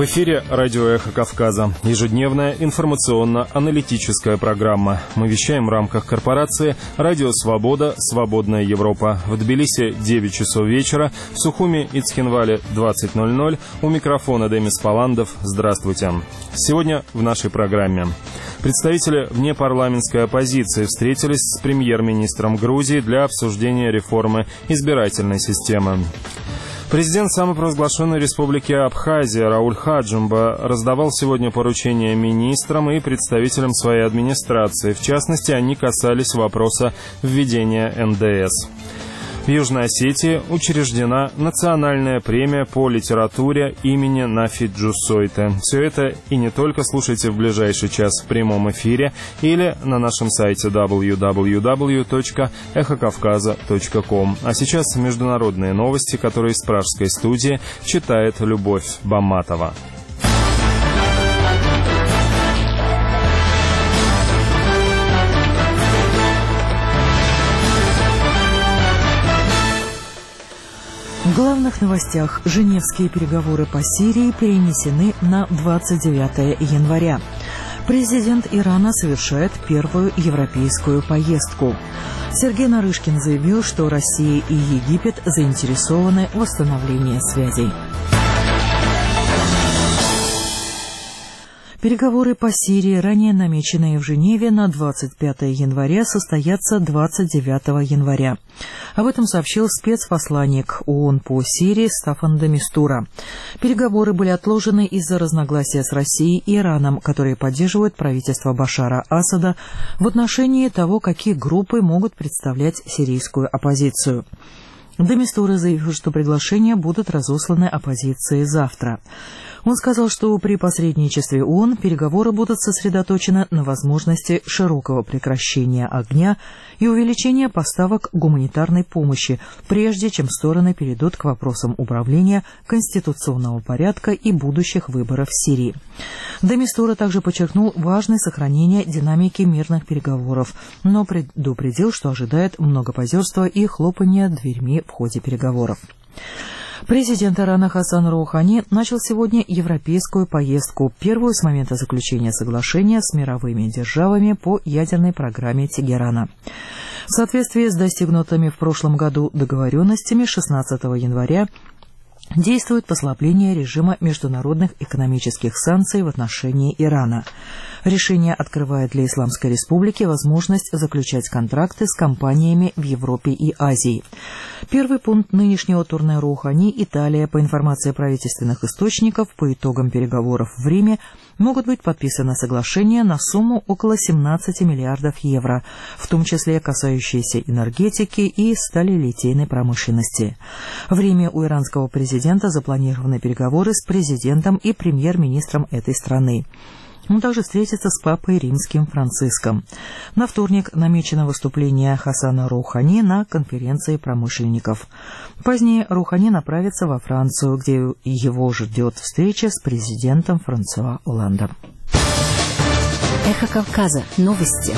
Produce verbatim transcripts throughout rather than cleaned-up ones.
В эфире радио «Эхо Кавказа». Ежедневная информационно-аналитическая программа. Мы вещаем в рамках корпорации «Радио Свобода. Свободная Европа». В Тбилиси девять часов вечера, в Сухуми и Цхинвале двадцать ноль ноль. У микрофона Демис Паландов. Здравствуйте. Сегодня в нашей программе. Представители внепарламентской оппозиции встретились с премьер-министром Грузии для обсуждения реформы избирательной системы. Президент самопровозглашенной республики Абхазия Рауль Хаджимба раздавал сегодня поручения министрам и представителям своей администрации. В частности, они касались вопроса введения эн дэ эс. В Южной Осетии учреждена национальная премия по литературе имени Нафи Джусойте. Все это и не только слушайте в ближайший час в прямом эфире или на нашем сайте дабл ю дабл ю дабл ю точка эхо кавказа точка ком. А сейчас международные новости, которые из пражской студии читает Любовь Баматова. В главных новостях: Женевские переговоры по Сирии перенесены на двадцать девятое января. Президент Ирана совершает первую европейскую поездку. Сергей Нарышкин заявил, что Россия и Египет заинтересованы в восстановлении связей. Переговоры по Сирии, ранее намеченные в Женеве на двадцать пятое января, состоятся двадцать девятого января. Об этом сообщил спецпосланник ООН по Сирии Стаффан де Мистура. Переговоры были отложены из-за разногласия с Россией и Ираном, которые поддерживают правительство Башара Асада в отношении того, какие группы могут представлять сирийскую оппозицию. Де Мистура заявил, что приглашения будут разосланы оппозиции завтра. Он сказал, что при посредничестве ООН переговоры будут сосредоточены на возможности широкого прекращения огня и увеличения поставок гуманитарной помощи, прежде чем стороны перейдут к вопросам управления, конституционного порядка и будущих выборов в Сирии. Де Мистура также подчеркнул важность сохранения динамики мирных переговоров, но предупредил, что ожидает многопозерства и хлопания дверьми в ходе переговоров. Президент Ирана Хасан Роухани начал сегодня европейскую поездку, первую с момента заключения соглашения с мировыми державами по ядерной программе Тегерана. В соответствии с достигнутыми в прошлом году договоренностями, шестнадцатого января действует послабление режима международных экономических санкций в отношении Ирана. Решение открывает для Исламской Республики возможность заключать контракты с компаниями в Европе и Азии. Первый пункт нынешнего турне Роухани — Италия. По информации правительственных источников, по итогам переговоров в Риме могут быть подписаны соглашения на сумму около семнадцати миллиардов евро, в том числе касающиеся энергетики и сталелитейной промышленности. В Риме у иранского президента запланированы переговоры с президентом и премьер-министром этой страны. Он также встретится с папой римским Франциском. На вторник намечено выступление Хасана Роухани на конференции промышленников. Позднее Роухани направится во Францию, где его ждет встреча с президентом Франсуа Олландом. Эхо Кавказа. Новости.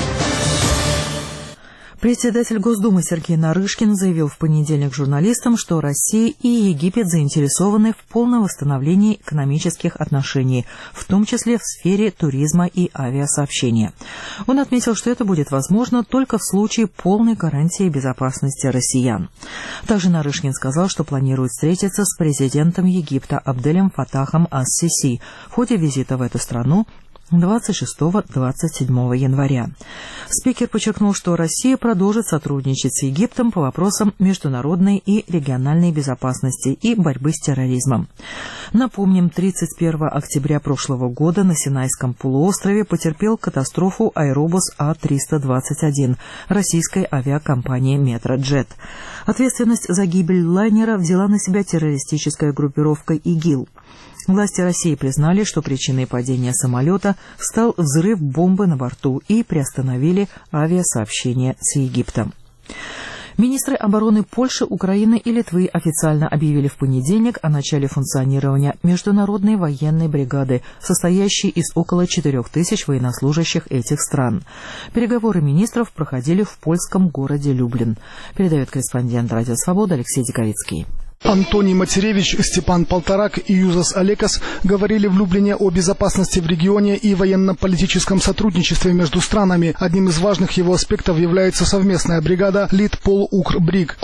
Председатель Госдумы Сергей Нарышкин заявил в понедельник журналистам, что Россия и Египет заинтересованы в полном восстановлении экономических отношений, в том числе в сфере туризма и авиасообщения. Он отметил, что это будет возможно только в случае полной гарантии безопасности россиян. Также Нарышкин сказал, что планирует встретиться с президентом Египта Абделем Фатахом ас-Сиси в ходе визита в эту страну двадцать шестого — двадцать седьмого января. Спикер подчеркнул, что Россия продолжит сотрудничать с Египтом по вопросам международной и региональной безопасности и борьбы с терроризмом. Напомним, тридцать первого октября прошлого года на Синайском полуострове потерпел катастрофу аэробус А триста двадцать один российской авиакомпании «Метроджет». Ответственность за гибель лайнера взяла на себя террористическая группировка ИГИЛ. Власти России признали, что причиной падения самолета стал взрыв бомбы на борту, и приостановили авиасообщение с Египтом. Министры обороны Польши, Украины и Литвы официально объявили в понедельник о начале функционирования международной военной бригады, состоящей из около четырех тысяч военнослужащих этих стран. Переговоры министров проходили в польском городе Люблин. Передает корреспондент «Радио Свобода» Алексей Диковицкий. Антоний Матеревич, Степан Полторак и Юзас Олекас говорили в Люблине о безопасности в регионе и военно-политическом сотрудничестве между странами. Одним из важных его аспектов является совместная бригада Литпол-Укр-Бриг.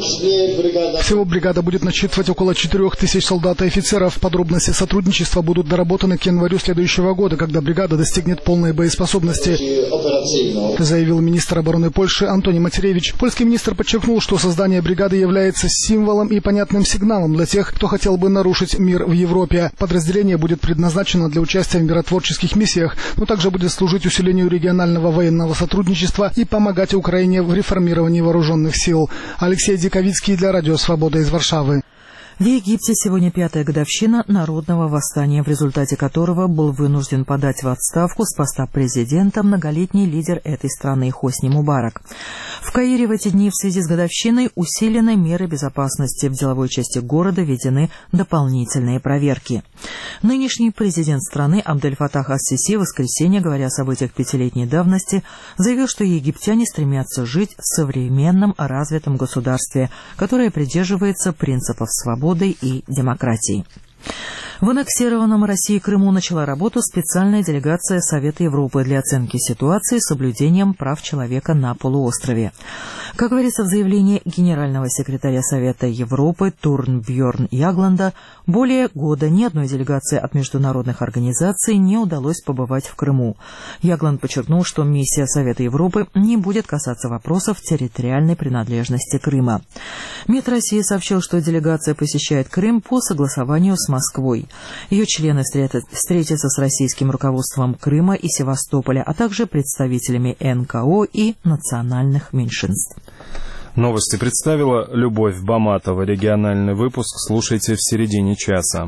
Всего бригада будет насчитывать около четырех тысяч солдат и офицеров. Подробности сотрудничества будут доработаны к январю следующего года, когда бригада достигнет полной боеспособности, заявил министр обороны Польши Антоний Матеревич. Польский министр подчеркнул, что создание бригады является символом и понятным сигналом для тех, кто хотел бы нарушить мир в Европе. Подразделение будет предназначено для участия в миротворческих миссиях, но также будет служить усилению регионального военного сотрудничества и помогать Украине в реформировании вооруженных сил. Алексей Диковицкий для Радио Свобода из Варшавы. В Египте сегодня пятая годовщина народного восстания, в результате которого был вынужден подать в отставку с поста президента многолетний лидер этой страны Хосни Мубарак. В Каире в эти дни в связи с годовщиной усилены меры безопасности. В деловой части города введены дополнительные проверки. Нынешний президент страны Абдель Фатах ас-Сиси в воскресенье, говоря о событиях пятилетней давности, заявил, что египтяне стремятся жить в современном развитом государстве, которое придерживается принципов свободы и демократии. В аннексированном Россией Крыму начала работу специальная делегация Совета Европы для оценки ситуации с соблюдением прав человека на полуострове. Как говорится в заявлении генерального секретаря Совета Европы Турнбьорн Ягланда, более года ни одной делегации от международных организаций не удалось побывать в Крыму. Ягланд подчеркнул, что миссия Совета Европы не будет касаться вопросов территориальной принадлежности Крыма. МИД России сообщил, что делегация посещает Крым по согласованию с Москвой. Ее члены встретятся с российским руководством Крыма и Севастополя, а также представителями эн ка о и национальных меньшинств. Новости представила Любовь Баматова. Региональный выпуск слушайте в середине часа.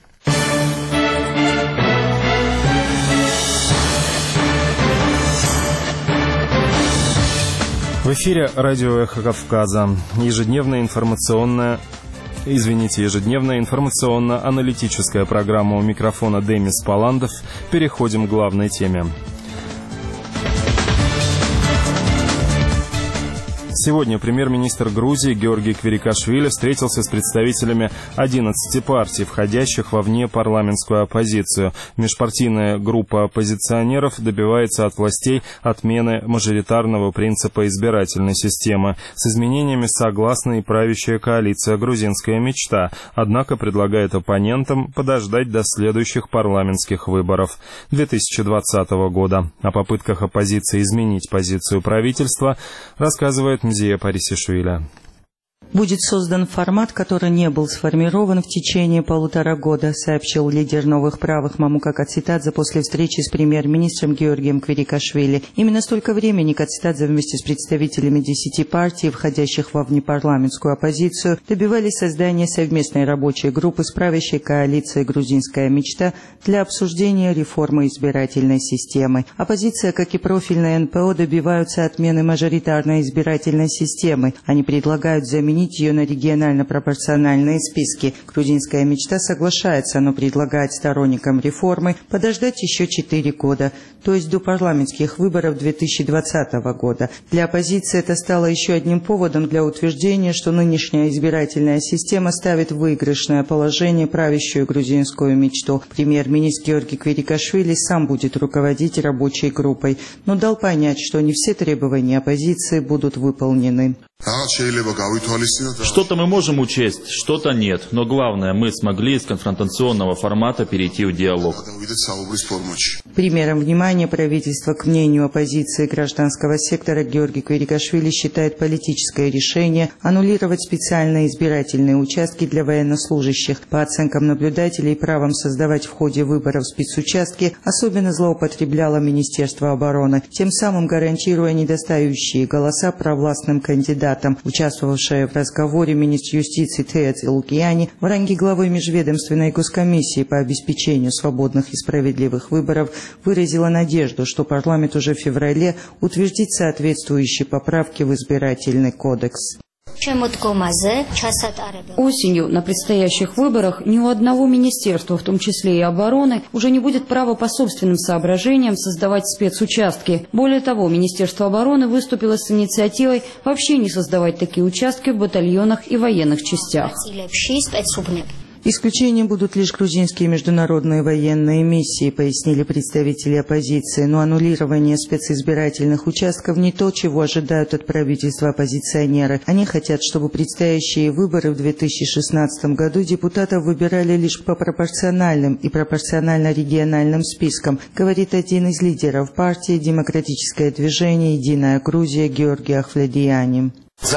В эфире радио «Эхо Кавказа». Ежедневная информационная... Извините, ежедневная информационно-аналитическая программа, у микрофона Демис Паландов. Переходим к главной теме. Сегодня премьер-министр Грузии Георгий Квирикашвили встретился с представителями одиннадцати партий, входящих во внепарламентскую оппозицию. Межпартийная группа оппозиционеров добивается от властей отмены мажоритарного принципа избирательной системы. С изменениями согласна и правящая коалиция «Грузинская мечта», однако предлагает оппонентам подождать до следующих парламентских выборов две тысячи двадцатого года. О попытках оппозиции изменить позицию правительства рассказывает Мзия Парисишвили. Будет создан формат, который не был сформирован в течение полутора года, сообщил лидер новых правых Мамука Кацитадзе после встречи с премьер-министром Георгием Квирикашвили. Именно столько времени Кацитадзе вместе с представителями десяти партий, входящих во внепарламентскую оппозицию, добивались создания совместной рабочей группы с правящей коалицией «Грузинская мечта» для обсуждения реформы избирательной системы. Оппозиция, как и профильная эн пэ о, добиваются отмены мажоритарной избирательной системы. Они предлагают заменить ее на регионально-пропорциональные списки. Грузинская мечта соглашается, но предлагает сторонникам реформы подождать еще четыре года, то есть до парламентских выборов две тысячи двадцатого года. Для оппозиции это стало еще одним поводом для утверждения, что нынешняя избирательная система ставит в выигрышное положение правящую грузинскую мечту. Премьер-министр Георгий Квирикашвили сам будет руководить рабочей группой, но дал понять, что не все требования оппозиции будут выполнены. Что-то мы можем учесть, что-то нет. Но главное, мы смогли из конфронтационного формата перейти в диалог. Примером внимания правительства к мнению оппозиции гражданского сектора Георгий Квирикашвили считает политическое решение аннулировать специальные избирательные участки для военнослужащих. По оценкам наблюдателей, правом создавать в ходе выборов спецучастки особенно злоупотребляло Министерство обороны, тем самым гарантируя недостающие голоса провластным кандидатам. Участвовавшая в разговоре министр юстиции Теоци Лукьяни в ранге главы межведомственной госкомиссии по обеспечению свободных и справедливых выборов выразила надежду, что парламент уже в феврале утвердит соответствующие поправки в избирательный кодекс. Осенью на предстоящих выборах ни у одного министерства, в том числе и обороны, уже не будет права по собственным соображениям создавать спецучастки. Более того, Министерство обороны выступило с инициативой вообще не создавать такие участки в батальонах и военных частях. Исключением будут лишь грузинские международные военные миссии, пояснили представители оппозиции. Но аннулирование специзбирательных участков не то, чего ожидают от правительства оппозиционеры. Они хотят, чтобы предстоящие выборы в две тысячи шестнадцатом году депутатов выбирали лишь по пропорциональным и пропорционально-региональным спискам, говорит один из лидеров партии «Демократическое движение. Единая Грузия» Георгий Ахвледияни.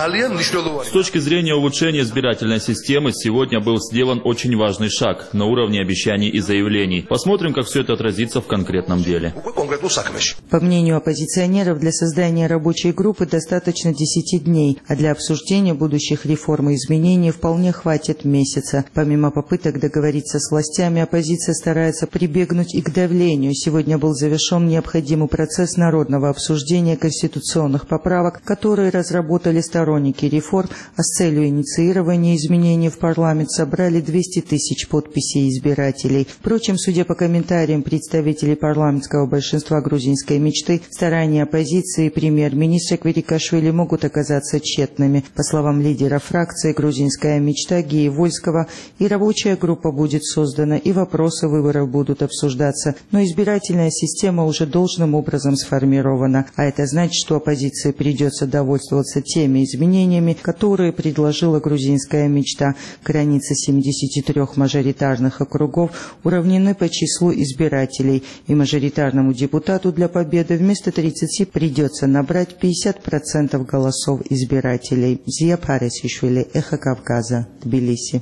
С точки зрения улучшения избирательной системы, сегодня был сделан очень важный шаг на уровне обещаний и заявлений. Посмотрим, как все это отразится в конкретном деле. По мнению оппозиционеров, для создания рабочей группы достаточно десяти дней, а для обсуждения будущих реформ и изменений вполне хватит месяца. Помимо попыток договориться с властями, оппозиция старается прибегнуть и к давлению. Сегодня был завершен необходимый процесс народного обсуждения конституционных поправок, которые разработали сторонники реформ, а с целью инициирования изменений в парламент собрали двести тысяч подписей избирателей. Впрочем, судя по комментариям представителей парламентского большинства грузинской мечты, старания оппозиции и премьер-министра Квирикашвили могут оказаться тщетными. По словам лидера фракции «Грузинская мечта» Геи Вольского, и рабочая группа будет создана, и вопросы выборов будут обсуждаться, но избирательная система уже должным образом сформирована, а это значит, что оппозиции придется довольствоваться теми изменениями, которые предложила грузинская мечта. Границы семидесяти трёх мажоритарных округов уравнены по числу избирателей, и мажоритарному депутату для победы вместо тридцати придется набрать пятьдесят процентов голосов избирателей. Зия Парисишвили, Эхо Кавказа, Тбилиси.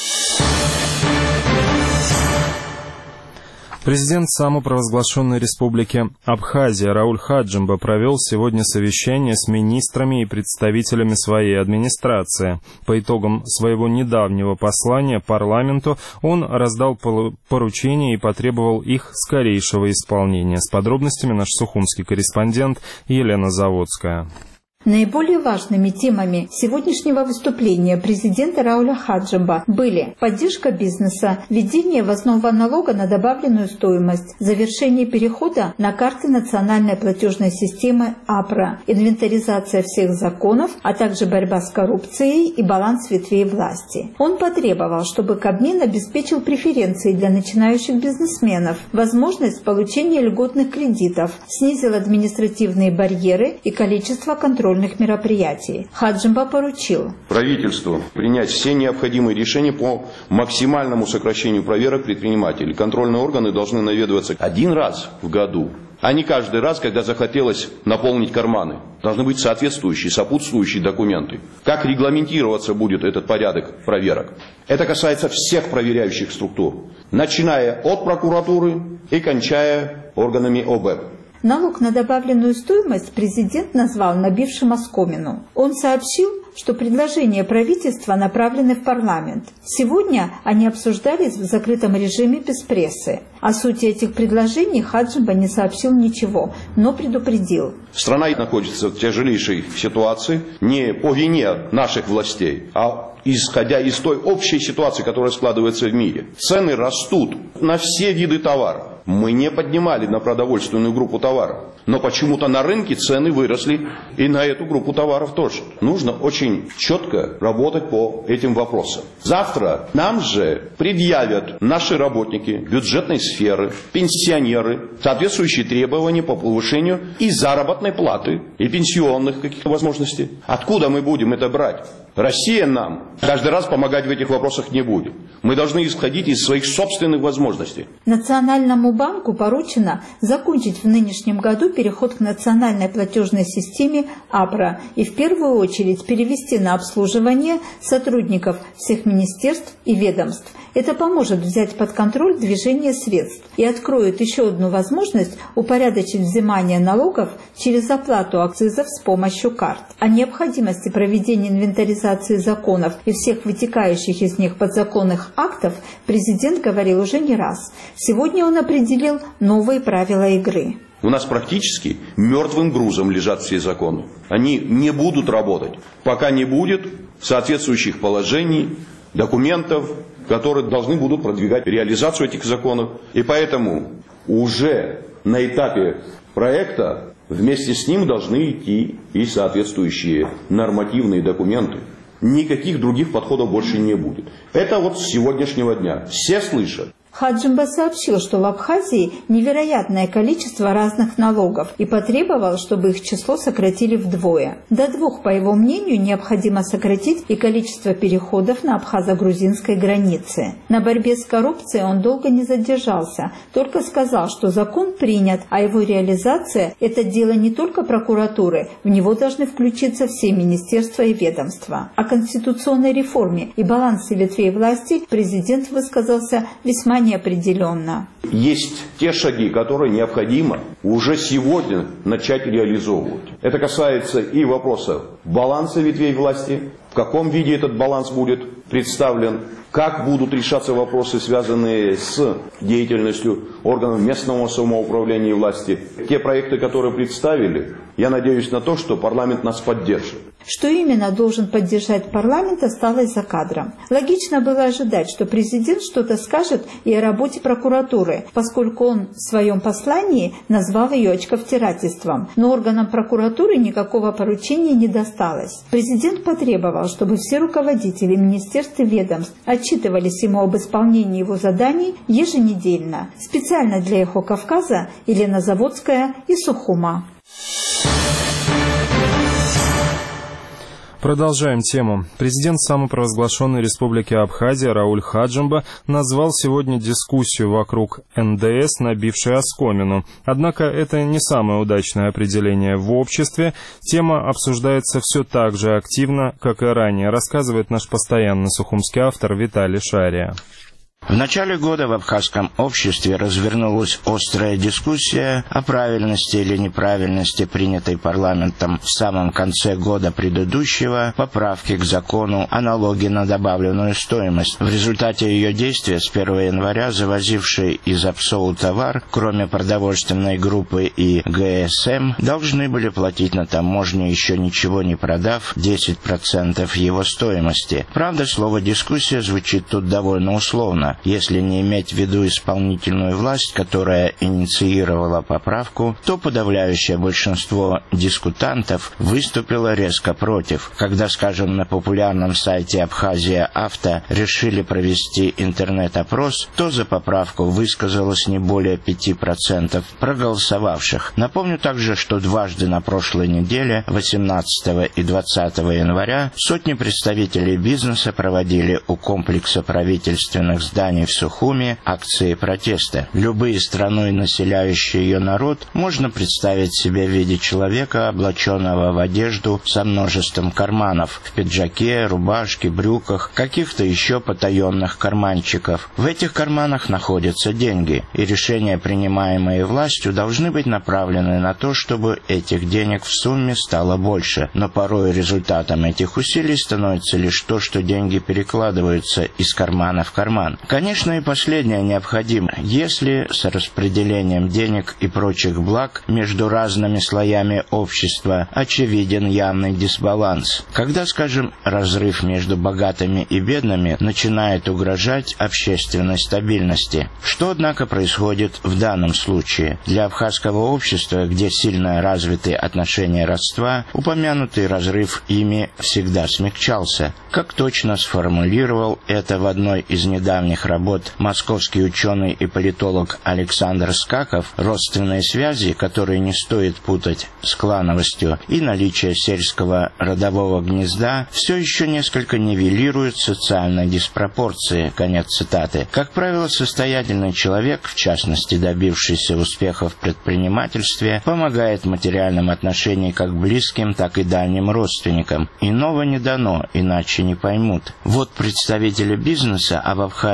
Президент самопровозглашенной республики Абхазия Рауль Хаджимба провел сегодня совещание с министрами и представителями своей администрации. По итогам своего недавнего послания парламенту он раздал поручения и потребовал их скорейшего исполнения. С подробностями наш сухумский корреспондент Елена Заводская. Наиболее важными темами сегодняшнего выступления президента Рауля Хаджимба были поддержка бизнеса, введение ввозного налога на добавленную стоимость, завершение перехода на карты национальной платежной системы АПРА, инвентаризация всех законов, а также борьба с коррупцией и баланс ветвей власти. Он потребовал, чтобы Кабмин обеспечил преференции для начинающих бизнесменов, возможность получения льготных кредитов, снизил административные барьеры и количество контрольных мероприятий. Хаджимба поручил правительству принять все необходимые решения по максимальному сокращению проверок предпринимателей. Контрольные органы должны наведываться один раз в году, а не каждый раз, когда захотелось наполнить карманы. Должны быть соответствующие, сопутствующие документы. Как регламентироваться будет этот порядок проверок? Это касается всех проверяющих структур, начиная от прокуратуры и кончая органами О Б Э П. Налог на добавленную стоимость президент назвал набившим оскомину. Он сообщил, что предложения правительства направлены в парламент. Сегодня они обсуждались в закрытом режиме без прессы. О сути этих предложений Хаджимба не сообщил ничего, но предупредил. Страна находится в тяжелейшей ситуации не по вине наших властей, а исходя из той общей ситуации, которая складывается в мире. Цены растут на все виды товаров. Мы не поднимали на продовольственную группу товаров, но почему-то на рынке цены выросли и на эту группу товаров тоже. Нужно очень четко работать по этим вопросам. Завтра нам же предъявят наши работники бюджетной сферы, пенсионеры, соответствующие требования по повышению и заработной платы, и пенсионных каких-то возможностей. Откуда мы будем это брать? Россия нам каждый раз помогать в этих вопросах не будет. Мы должны исходить из своих собственных возможностей. Национальному банку поручено закончить в нынешнем году переход к национальной платежной системе АПРА и в первую очередь перевести на обслуживание сотрудников всех министерств и ведомств. Это поможет взять под контроль движение средств и откроет еще одну возможность упорядочить взимание налогов через оплату акцизов с помощью карт. О необходимости проведения инвентаризации законов и всех вытекающих из них подзаконных актов президент говорил уже не раз. Сегодня он определил новые правила игры. У нас практически мертвым грузом лежат все законы. Они не будут работать, пока не будет соответствующих положений, документов, которые должны будут продвигать реализацию этих законов. И поэтому уже на этапе проекта вместе с ним должны идти и соответствующие нормативные документы. Никаких других подходов больше не будет. Это вот с сегодняшнего дня. Все слышат. Хаджимба сообщил, что в Абхазии невероятное количество разных налогов и потребовал, чтобы их число сократили вдвое. До двух, по его мнению, необходимо сократить и количество переходов на абхазо-грузинской границе. На борьбе с коррупцией он долго не задержался, только сказал, что закон принят, а его реализация – это дело не только прокуратуры, в него должны включиться все министерства и ведомства. О конституционной реформе и балансе ветвей власти президент высказался весьма неопределенно. Есть те шаги, которые необходимо уже сегодня начать реализовывать. Это касается и вопросов баланса ветвей власти, в каком виде этот баланс будет представлен, как будут решаться вопросы, связанные с деятельностью органов местного самоуправления и власти. Те проекты, которые представили, я надеюсь на то, что парламент нас поддержит. Что именно должен поддержать парламент, осталось за кадром. Логично было ожидать, что президент что-то скажет и о работе прокуратуры, поскольку он в своем послании назвал ее очковтирательством. Но органам прокуратуры никакого поручения не досталось. Президент потребовал, чтобы все руководители министерств и ведомств отчитывались ему об исполнении его заданий еженедельно, специально для Эхо Кавказа, Елена Заводская и Сухума. Продолжаем тему. Президент самопровозглашенной республики Абхазия Рауль Хаджимба назвал сегодня дискуссию вокруг эн дэ эс набившей оскомину. Однако это не самое удачное определение в обществе. Тема обсуждается все так же активно, как и ранее, рассказывает наш постоянный сухумский автор Виталий Шария. В начале года в абхазском обществе развернулась острая дискуссия о правильности или неправильности принятой парламентом в самом конце года предыдущего поправки к закону о налоге на добавленную стоимость. В результате ее действия с первого января завозившие из Апсоу товар, кроме продовольственной группы и гэ эс эм, должны были платить на таможне, еще ничего не продав, десять процентов его стоимости. Правда, слово «дискуссия» звучит тут довольно условно. Если не иметь в виду исполнительную власть, которая инициировала поправку, то подавляющее большинство дискутантов выступило резко против. Когда, скажем, на популярном сайте Абхазия Авто решили провести интернет-опрос, то за поправку высказалось не более пяти процентов проголосовавших. Напомню также, что дважды на прошлой неделе, восемнадцатого и двадцатого января, сотни представителей бизнеса проводили у комплекса правительственных зданий в Сухуме акции протеста. Любые страной населяющие ее народ можно представить себе в виде человека, облаченного в одежду со множеством карманов, в пиджаке, рубашке, брюках, каких-то еще потаенных карманчиков. В этих карманах находятся деньги, и решения, принимаемые властью, должны быть направлены на то, чтобы этих денег в сумме стало больше. Но порой результатом этих усилий становится лишь то, что деньги перекладываются из кармана в карман. Конечно, и последнее необходимо, если с распределением денег и прочих благ между разными слоями общества очевиден явный дисбаланс. Когда, скажем, разрыв между богатыми и бедными начинает угрожать общественной стабильности. Что, однако, происходит в данном случае? Для абхазского общества, где сильно развиты отношения родства, упомянутый разрыв ими всегда смягчался. Как точно сформулировал это в одной из недавних работ московский ученый и политолог Александр Скаков, родственные связи, которые не стоит путать с клановостью, и наличие сельского родового гнезда все еще несколько нивелируют социальные диспропорции. Конец цитаты. Как правило, состоятельный человек, в частности добившийся успеха в предпринимательстве, помогает в материальном отношении как близким, так и дальним родственникам. Иного не дано, иначе не поймут. Вот представители бизнеса, а в Абхазии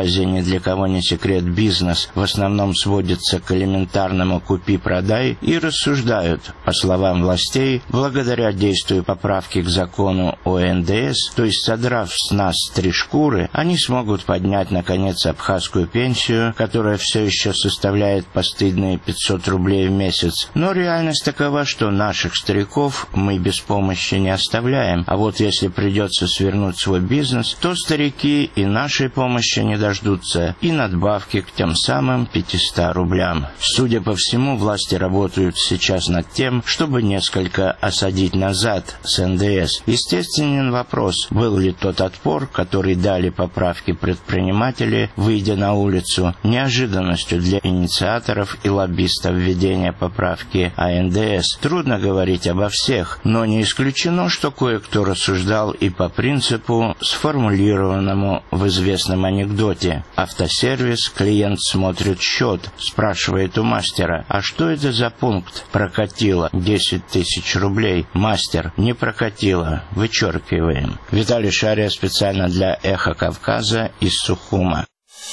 Кавказе ни для кого не секрет, бизнес в основном сводится к элементарному «купи-продай» и рассуждают, по словам властей, благодаря действию поправки к закону о эн дэ эс, то есть содрав с нас три шкуры, они смогут поднять, наконец, абхазскую пенсию, которая все еще составляет постыдные пятьсот рублей в месяц. Но реальность такова, что наших стариков мы без помощи не оставляем, а вот если придется свернуть свой бизнес, то старики и нашей помощи не дождутся, и надбавки к тем самым пятистам рублям. Судя по всему, власти работают сейчас над тем, чтобы несколько осадить назад с эн дэ эс. Естественен вопрос, был ли тот отпор, который дали поправки предприниматели, выйдя на улицу, неожиданностью для инициаторов и лоббистов введения поправки о эн дэ эс. Трудно говорить обо всех, но не исключено, что кое-кто рассуждал и по принципу, сформулированному в известном анекдоте. Автосервис, клиент смотрит счет, спрашивает у мастера, а что это за пункт? Прокатило десять тысяч рублей. Мастер, не прокатило, вычеркиваем. Виталий Шария специально для «Эхо Кавказа» из Сухума.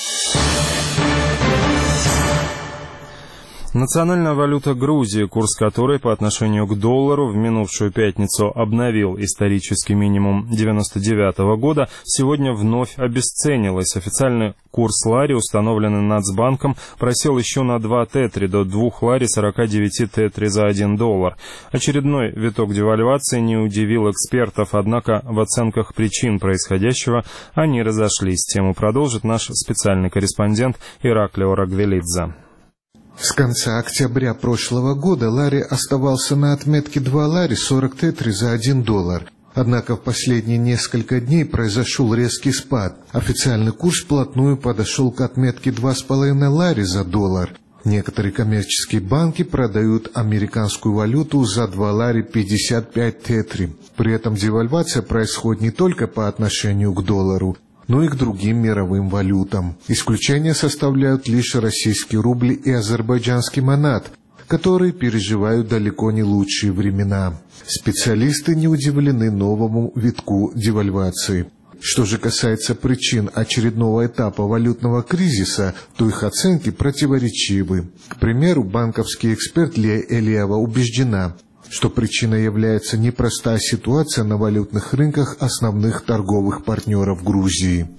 Национальная валюта Грузии, курс которой по отношению к доллару в минувшую пятницу обновил исторический минимум девяносто девятого года, сегодня вновь обесценилась. Официальный курс лари, установленный Нацбанком, просел еще на два тетри до двух лари сорока девяти тетри за один доллар. Очередной виток девальвации не удивил экспертов, однако в оценках причин происходящего они разошлись. Тему продолжит наш специальный корреспондент Ираклио Рагвелидзе. С конца октября прошлого года лари оставался на отметке два лари сорок тетри за один доллар. Однако в последние несколько дней произошел резкий спад. Официальный курс вплотную подошел к отметке два с половиной лари за доллар. Некоторые коммерческие банки продают американскую валюту за два лари пятьдесят пять тетри. При этом девальвация происходит не только по отношению к доллару, но и к другим мировым валютам. Исключение составляют лишь российский рубль и азербайджанский манат, которые переживают далеко не лучшие времена. Специалисты не удивлены новому витку девальвации. Что же касается причин очередного этапа валютного кризиса, то их оценки противоречивы. К примеру, банковский эксперт Лия Элиева убеждена, что причиной является непростая ситуация на валютных рынках основных торговых партнеров Грузии.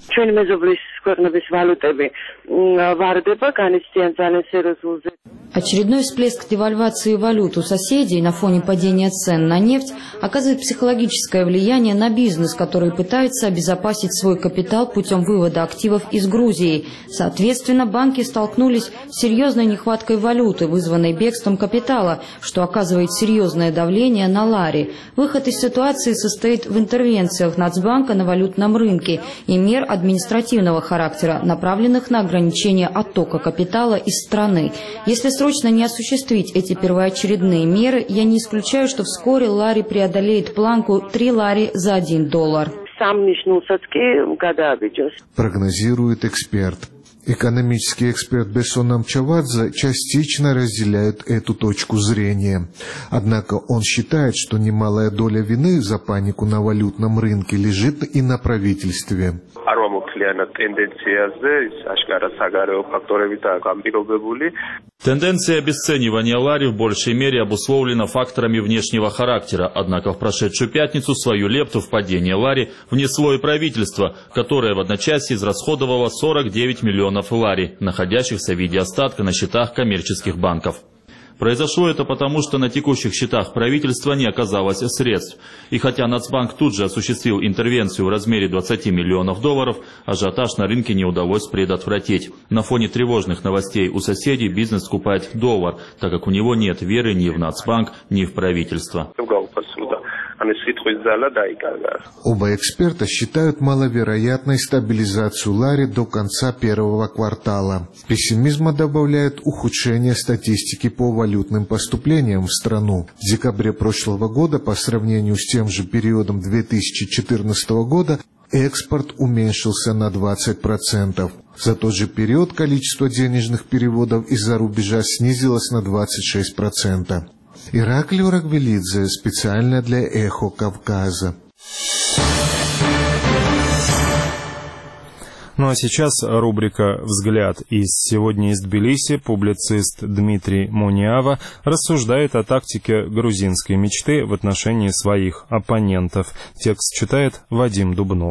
Очередной всплеск девальвации валют у соседей на фоне падения цен на нефть оказывает психологическое влияние на бизнес, который пытается обезопасить свой капитал путем вывода активов из Грузии. Соответственно, банки столкнулись с серьезной нехваткой валюты, вызванной бегством капитала, что оказывает серьезное давление на лари. Выход из ситуации состоит в интервенциях Нацбанка на валютном рынке и мер административного характера, направленных на ограничение оттока капитала из страны. Если срочно не осуществить эти первоочередные меры, я не исключаю, что вскоре лари преодолеет планку три лари за один доллар. Прогнозирует эксперт. Экономический эксперт Бессон Амчавадзе частично разделяет эту точку зрения. Однако он считает, что немалая доля вины за панику на валютном рынке лежит и на правительстве. Тенденция обесценивания лари в большей мере обусловлена факторами внешнего характера, однако в прошедшую пятницу свою лепту в падение лари внесло и правительство, которое в одночасье израсходовало сорок девять миллионов лари, находящихся в виде остатка на счетах коммерческих банков. Произошло это потому, что на текущих счетах правительства не оказалось средств. И хотя Нацбанк тут же осуществил интервенцию в размере двадцати миллионов долларов, ажиотаж на рынке не удалось предотвратить. На фоне тревожных новостей у соседей бизнес скупает доллар, так как у него нет веры ни в Нацбанк, ни в правительство. Оба эксперта считают маловероятной стабилизацию лари до конца первого квартала. Пессимизма добавляет ухудшение статистики по валютным поступлениям в страну. В декабре прошлого года по сравнению с тем же периодом две тысячи четырнадцатого года экспорт уменьшился на двадцать процентов. За тот же период количество денежных переводов из-за рубежа снизилось на двадцать шесть процентов. Ираклио Рагвелидзе, специально для «Эхо Кавказа». Ну а сейчас рубрика «Взгляд». И сегодня из Тбилиси публицист Дмитрий Муниава рассуждает о тактике грузинской мечты в отношении своих оппонентов. Текст читает Вадим Дубнов.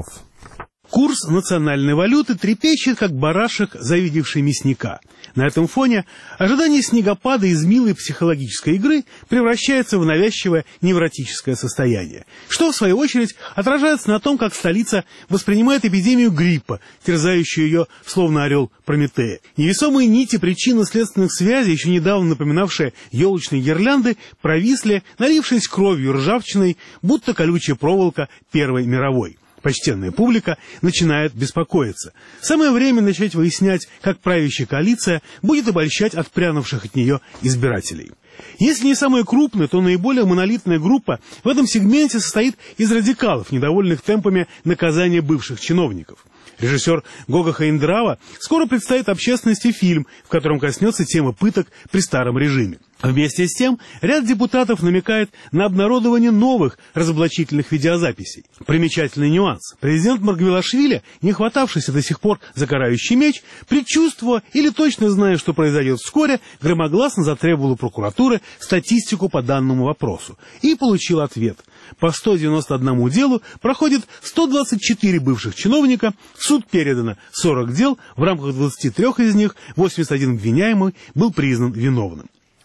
Курс национальной валюты трепещет, как барашек, завидевший мясника. На этом фоне ожидание снегопада из милой психологической игры превращается в навязчивое невротическое состояние, что, в свою очередь, отражается на том, как столица воспринимает эпидемию гриппа, терзающую ее, словно орел Прометея. Невесомые нити причинно-следственных связей, еще недавно напоминавшие елочные гирлянды, провисли, налившись кровью ржавчиной, будто колючая проволока Первой мировой. Почтенная публика начинает беспокоиться. Самое время начать выяснять, как правящая коалиция будет обольщать отпрянувших от нее избирателей. Если не самая крупная, то наиболее монолитная группа в этом сегменте состоит из радикалов, недовольных темпами наказания бывших чиновников. Режиссер Гога Хаиндрава скоро представит общественности фильм, в котором коснется темы пыток при старом режиме. Вместе с тем, ряд депутатов намекает на обнародование новых разоблачительных видеозаписей. Примечательный нюанс. Президент Маргвелашвили, не хватавшийся до сих пор за карающий меч, предчувствуя или точно зная, что произойдет вскоре, громогласно затребовал у прокуратуры статистику по данному вопросу. И получил ответ. По ста девяноста одному делу проходит сто двадцать четыре бывших чиновника, в суд передано сорок дел, в рамках двадцати трёх из них восемьдесят один обвиняемый был признан виновным.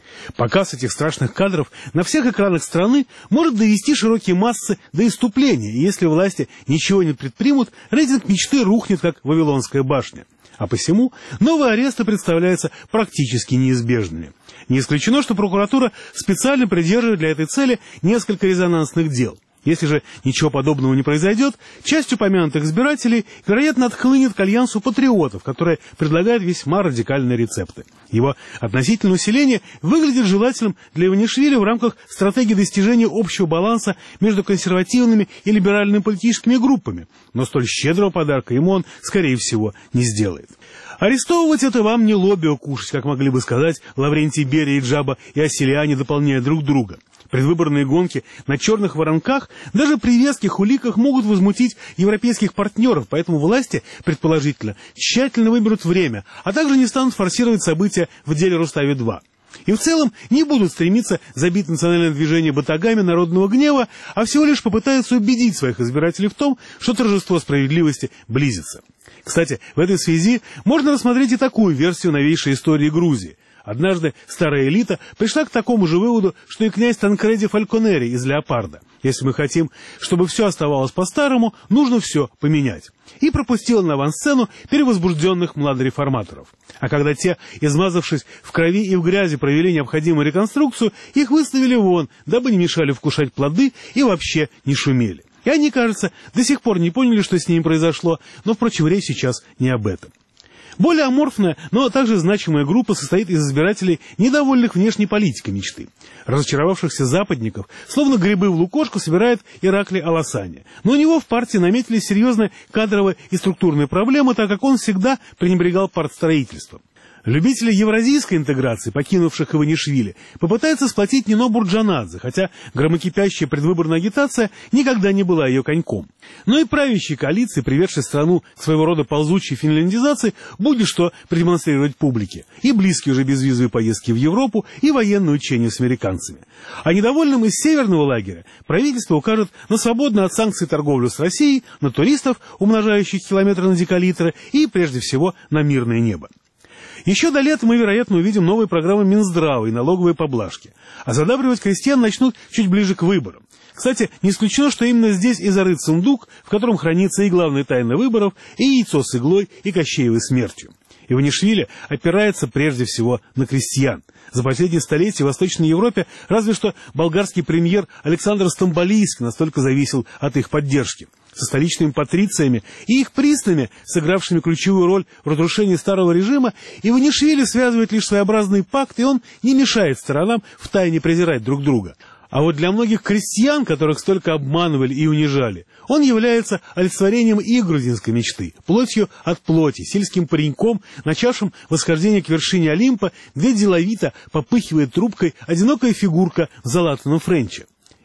Показ этих страшных кадров на всех экранах страны может довести широкие массы до исступления, и если власти ничего не предпримут, рейтинг мечты рухнет, как Вавилонская башня. А посему новые аресты представляются практически неизбежными. Не исключено, что прокуратура специально придерживает для этой цели несколько резонансных дел. Если же ничего подобного не произойдет, часть упомянутых избирателей, вероятно, отхлынет к альянсу патриотов, который предлагает весьма радикальные рецепты. Его относительное усиление выглядит желательным для Иванишвили в рамках стратегии достижения общего баланса между консервативными и либеральными политическими группами, но столь щедрого подарка ему он, скорее всего, не сделает. Арестовывать это вам не лобио кушать, как могли бы сказать Лаврентий Берия и Джаба и Асселиани, дополняя друг друга. Предвыборные гонки на черных воронках даже при веских уликах могут возмутить европейских партнеров, поэтому власти, предположительно, тщательно выберут время, а также не станут форсировать события в деле Рустави-два. И в целом не будут стремиться забить национальное движение батагами народного гнева, а всего лишь попытаются убедить своих избирателей в том, что торжество справедливости близится. Кстати, в этой связи можно рассмотреть и такую версию новейшей истории Грузии. Однажды старая элита пришла к такому же выводу, что и князь Танкреди Фальконери из «Леопарда». Если мы хотим, чтобы все оставалось по-старому, нужно все поменять. И пропустила на авансцену перевозбужденных младореформаторов. А когда те, измазавшись в крови и в грязи, провели необходимую реконструкцию, их выставили вон, дабы не мешали вкушать плоды и вообще не шумели. И они, кажется, до сих пор не поняли, что с ними произошло, но, впрочем, речь сейчас не об этом. Более аморфная, но также значимая группа состоит из избирателей, недовольных внешней политикой мечты. Разочаровавшихся западников, словно грибы в лукошку, собирает Ираклий Аласани. Но у него в партии наметились серьезные кадровые и структурные проблемы, так как он всегда пренебрегал партстроительством. Любители евразийской интеграции, покинувших Иванишвили, попытаются сплотить Нино Бурджанадзе, хотя громокипящая предвыборная агитация никогда не была ее коньком. Но и правящей коалиции, приведшей страну к своего рода ползучей финляндизации, будет что продемонстрировать публике. И близкие уже безвизовые поездки в Европу, и военные учения с американцами. А недовольным из северного лагеря правительство укажет на свободную от санкций торговлю с Россией, на туристов, умножающих километры на декалитры, и, прежде всего, на мирное небо. Еще до лета мы, вероятно, увидим новые программы Минздрава и налоговые поблажки. А задабривать крестьян начнут чуть ближе к выборам. Кстати, не исключено, что именно здесь и зарыт сундук, в котором хранится и главная тайна выборов, и яйцо с иглой, и Кощеевой смертью. Иванишвили опирается прежде всего на крестьян. За последние столетия в Восточной Европе разве что болгарский премьер Александр Стамболийский настолько зависел от их поддержки. Со столичными патрициями и их приснами, сыгравшими ключевую роль в разрушении старого режима, Иванишвили связывает лишь своеобразный пакт, и он не мешает сторонам втайне презирать друг друга. А вот для многих крестьян, которых столько обманывали и унижали, он является олицетворением их грузинской мечты, плотью от плоти, сельским пареньком, начавшим восхождение к вершине Олимпа, где деловито попыхивает трубкой одинокая фигурка в залатанном френче.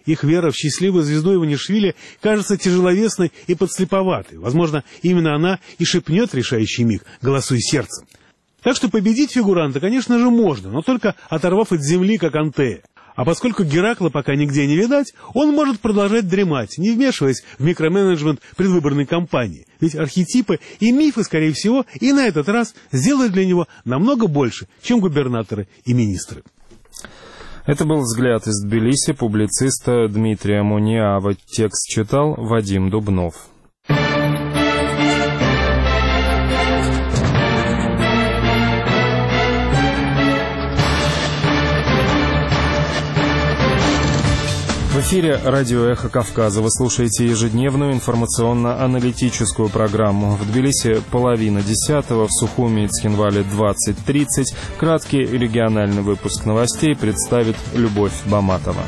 их вера в счастливую звезду Иванишвили кажется тяжеловесной и подслеповатой. Возможно, именно она и шепнет решающий миг «голосуй сердцем». Так что победить фигуранта, конечно же, можно, но только оторвав от земли, как Антея. А поскольку Геракла пока нигде не видать, он может продолжать дремать, не вмешиваясь в микроменеджмент предвыборной кампании. Ведь архетипы и мифы, скорее всего, и на этот раз сделают для него намного больше, чем губернаторы и министры. Это был взгляд из Тбилиси публициста Дмитрия Муниава. Текст читал Вадим Дубнов. В эфире радио «Эхо Кавказа». Вы слушаете ежедневную информационно-аналитическую программу. В Тбилиси половина десятого, в Сухуми и Цхинвале двадцать тридцать. Краткий региональный выпуск новостей представит Любовь Баматова.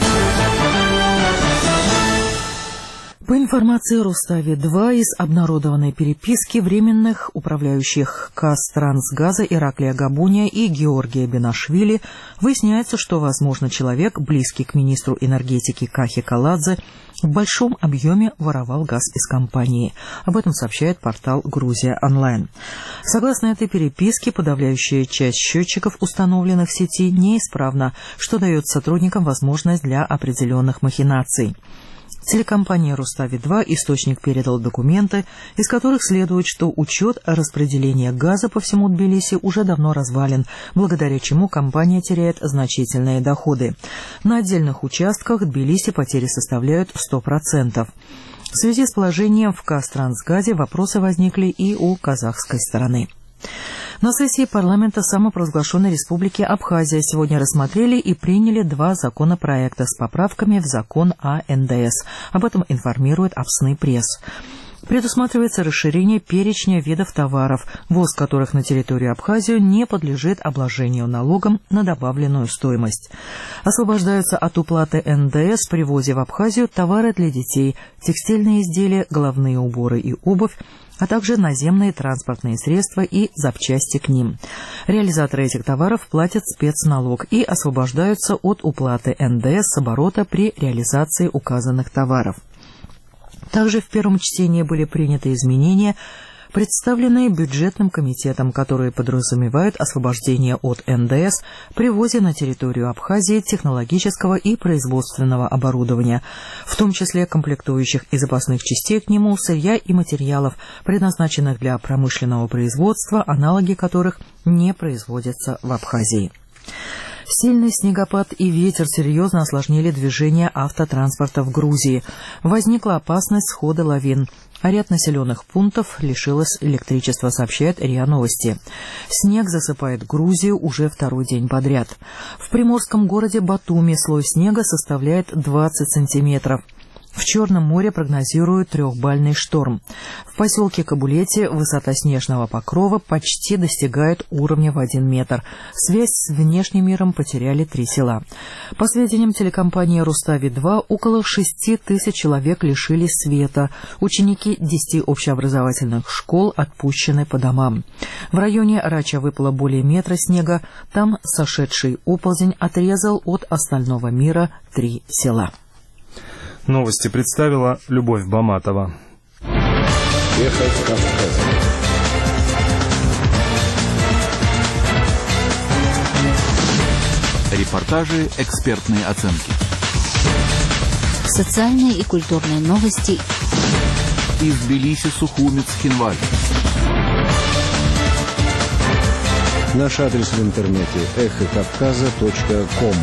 По информации Рустави-два, из обнародованной переписки временных управляющих Казтрансгаза Ираклия Габуния и Георгия Бенашвили выясняется, что, возможно, человек, близкий к министру энергетики Кахи Каладзе, в большом объеме воровал газ из компании. Об этом сообщает портал «Грузия онлайн». Согласно этой переписке, подавляющая часть счетчиков, установленных в сети, неисправна, что дает сотрудникам возможность для определенных махинаций. Телекомпания «Рустави-два» источник передал документы, из которых следует, что учет распределения газа по всему Тбилиси уже давно развален, благодаря чему компания теряет значительные доходы. На отдельных участках Тбилиси потери составляют сто процентов. В связи с положением в Казтрансгазе вопросы возникли и у казахской стороны. На сессии парламента самопровозглашенной республики Абхазия сегодня рассмотрели и приняли два законопроекта с поправками в закон о эн дэ эс. Об этом информирует Апсны пресс. Предусматривается расширение перечня видов товаров, ввоз которых на территорию Абхазии не подлежит обложению налогом на добавленную стоимость. Освобождаются от уплаты эн дэ эс при ввозе в Абхазию товары для детей, текстильные изделия, головные уборы и обувь, а также наземные транспортные средства и запчасти к ним. Реализаторы этих товаров платят спецналог и освобождаются от уплаты эн дэ эс с оборота при реализации указанных товаров. Также в первом чтении были приняты изменения, представленные бюджетным комитетом, которые подразумевают освобождение от эн дэ эс при ввозе на территорию Абхазии технологического и производственного оборудования, в том числе комплектующих и запасных частей к нему, сырья и материалов, предназначенных для промышленного производства, аналоги которых не производятся в Абхазии. Сильный снегопад и ветер серьезно осложнили движение автотранспорта в Грузии. Возникла опасность схода лавин, а ряд населенных пунктов лишилось электричества, сообщает РИА Новости. Снег засыпает Грузию уже второй день подряд. В приморском городе Батуми слой снега составляет двадцать сантиметров. В Черном море прогнозируют трехбальный шторм. В поселке Кабулете высота снежного покрова почти достигает уровня в один метр. Связь с внешним миром потеряли три села. По сведениям телекомпании «Рустави-два», около шести тысяч человек лишились света. Ученики десяти общеобразовательных школ отпущены по домам. В районе Рача выпало более метра снега. Там сошедший оползень отрезал от остального мира три села. Новости представила Любовь Баматова. Эхо Кавказа. Репортажи, экспертные оценки. Социальные и культурные новости. Из Тбилиси, Сухуми, Цхинваль. Наш адрес в интернете эхо кавказа точка ком.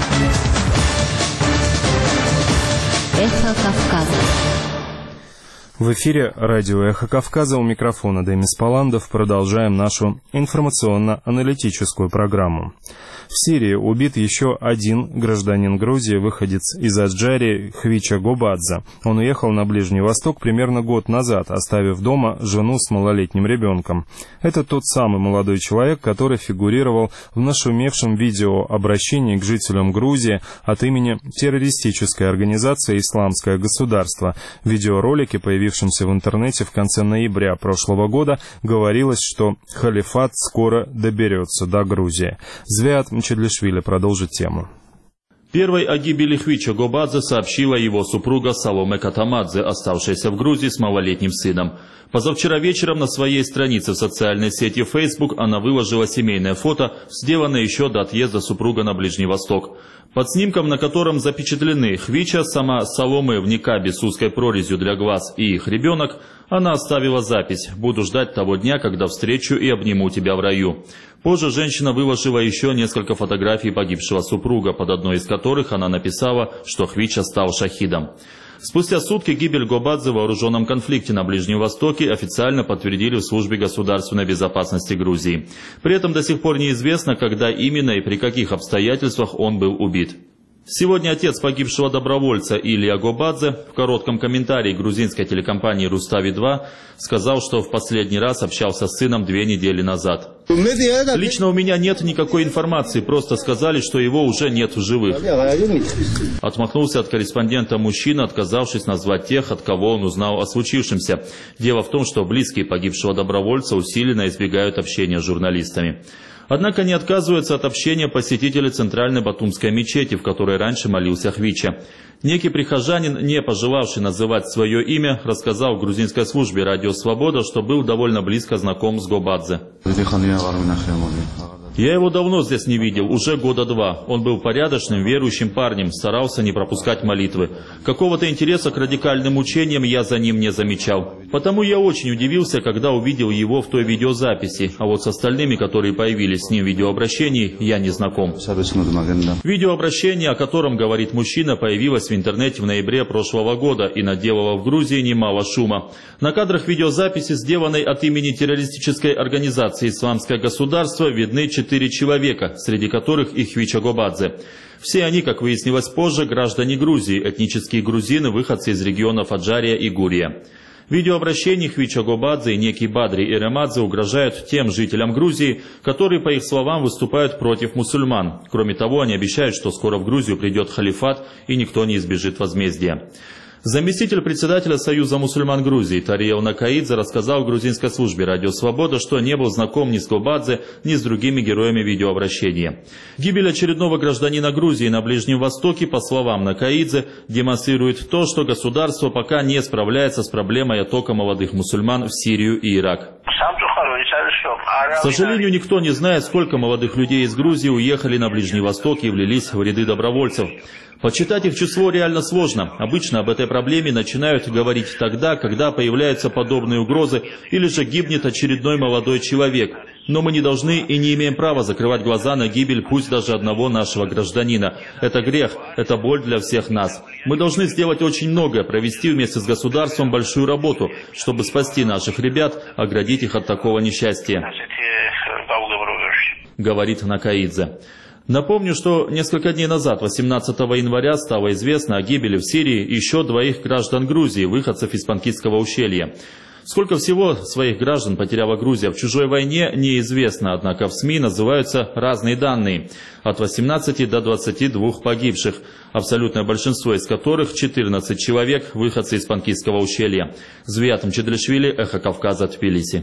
Эхо Кавказа. В эфире радио «Эхо Кавказа», у микрофона Демис Паландов. Продолжаем нашу информационно-аналитическую программу. В Сирии убит еще один гражданин Грузии, выходец из Аджари, Хвича Гобадзе. Он уехал на Ближний Восток примерно год назад, оставив дома жену с малолетним ребенком. Это тот самый молодой человек, который фигурировал в нашумевшем видеообращении к жителям Грузии от имени террористической организации «Исламское государство». В видеоролике, появившемся в интернете в конце ноября прошлого года, говорилось, что халифат скоро доберется до Грузии. Звят Мчедлишвили продолжит тему. Первой о гибели Хвича Гобадзе сообщила его супруга Саломе Катамадзе, оставшаяся в Грузии с малолетним сыном. Позавчера вечером на своей странице в социальной сети Facebook она выложила семейное фото, сделанное еще до отъезда супруга на Ближний Восток. Под снимком, на котором запечатлены Хвича, сама Саломе в никабе с узкой прорезью для глаз и их ребенок, она оставила запись: «Буду ждать того дня, когда встречу и обниму тебя в раю». Позже женщина выложила еще несколько фотографий погибшего супруга, под одной из которых она написала, что Хвича стал шахидом. Спустя сутки гибель Гобадзе в вооруженном конфликте на Ближнем Востоке официально подтвердили в службе государственной безопасности Грузии. При этом до сих пор неизвестно, когда именно и при каких обстоятельствах он был убит. Сегодня отец погибшего добровольца Илья Гобадзе в коротком комментарии грузинской телекомпании «Рустави два» сказал, что в последний раз общался с сыном две недели назад. «Лично у меня нет никакой информации, просто сказали, что его уже нет в живых». Отмахнулся от корреспондента мужчина, отказавшись назвать тех, от кого он узнал о случившемся. Дело в том, что близкие погибшего добровольца усиленно избегают общения с журналистами. Однако не отказываются от общения посетители центральной Батумской мечети, в которой раньше молился Хвича. Некий прихожанин, не пожелавший называть свое имя, рассказал в грузинской службе «Радио Свобода», что был довольно близко знаком с Гобадзе. «Я его давно здесь не видел, уже года два. Он был порядочным, верующим парнем, старался не пропускать молитвы. Какого-то интереса к радикальным учениям я за ним не замечал. Потому я очень удивился, когда увидел его в той видеозаписи, а вот с остальными, которые появились с ним в видеообращении, я не знаком». Видеообращение, о котором говорит мужчина, появилось в интернете в ноябре прошлого года и наделало в Грузии немало шума. На кадрах видеозаписи, сделанной от имени террористической организации «Исламское государство», видны четыре человека, среди которых и Хвича Гобадзе. Все они, как выяснилось позже, граждане Грузии, этнические грузины, выходцы из регионов Аджария и Гурия. В видеообращении Хвича Гобадзе и некий Бадри Эремадзе угрожают тем жителям Грузии, которые, по их словам, выступают против мусульман. Кроме того, они обещают, что скоро в Грузию придет халифат и никто не избежит возмездия. Заместитель председателя Союза мусульман Грузии Тариел Накаидзе рассказал в грузинской службе «Радио Свобода», что не был знаком ни с Гобадзе, ни с другими героями видеообращения. Гибель очередного гражданина Грузии на Ближнем Востоке, по словам Накаидзе, демонстрирует то, что государство пока не справляется с проблемой оттока молодых мусульман в Сирию и Ирак. К сожалению, никто не знает, сколько молодых людей из Грузии уехали на Ближний Восток и влились в ряды добровольцев. Подсчитать их число реально сложно. Обычно об этой проблеме начинают говорить тогда, когда появляются подобные угрозы или же гибнет очередной молодой человек. Но мы не должны и не имеем права закрывать глаза на гибель пусть даже одного нашего гражданина. Это грех, это боль для всех нас. Мы должны сделать очень многое, провести вместе с государством большую работу, чтобы спасти наших ребят, оградить их от такого несчастья, говорит Накаидзе. Напомню, что несколько дней назад, восемнадцатого января, стало известно о гибели в Сирии еще двоих граждан Грузии, выходцев из Панкитского ущелья. Сколько всего своих граждан потеряла Грузия в чужой войне, неизвестно, однако в СМИ называются разные данные. От восемнадцати до двадцати двух погибших, абсолютное большинство из которых, четырнадцать человек, выходцы из Панкитского ущелья. Звиат Мчедришвили, Эхо Кавказа, Тбилиси.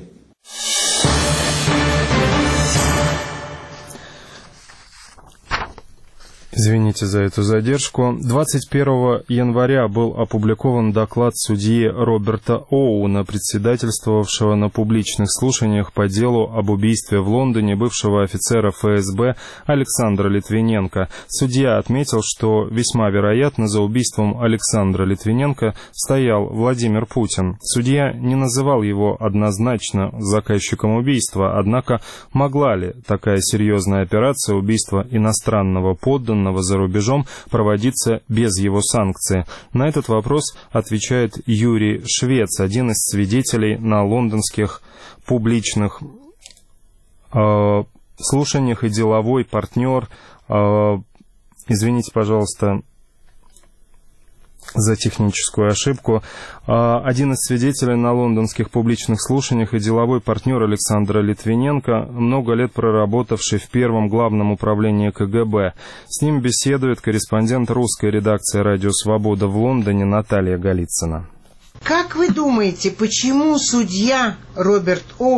Извините за эту задержку. двадцать первого января был опубликован доклад судьи Роберта Оуэна, председательствовавшего на публичных слушаниях по делу об убийстве в Лондоне бывшего офицера эф эс бэ Александра Литвиненко. Судья отметил, что весьма вероятно за убийством Александра Литвиненко стоял Владимир Путин. Судья не называл его однозначно заказчиком убийства, однако могла ли такая серьезная операция убийства иностранного подданного за рубежом проводиться без его санкции? На этот вопрос отвечает Юрий Швец, один из свидетелей на лондонских публичных э, слушаниях и деловой партнер. Э, извините, пожалуйста, за техническую ошибку. Один из свидетелей на лондонских публичных слушаниях и деловой партнер Александра Литвиненко, много лет проработавший в первом главном управлении ка гэ бэ. С ним беседует корреспондент русской редакции «Радио Свобода» в Лондоне Наталья Голицына. Как вы думаете, почему судья Роберт Оуэн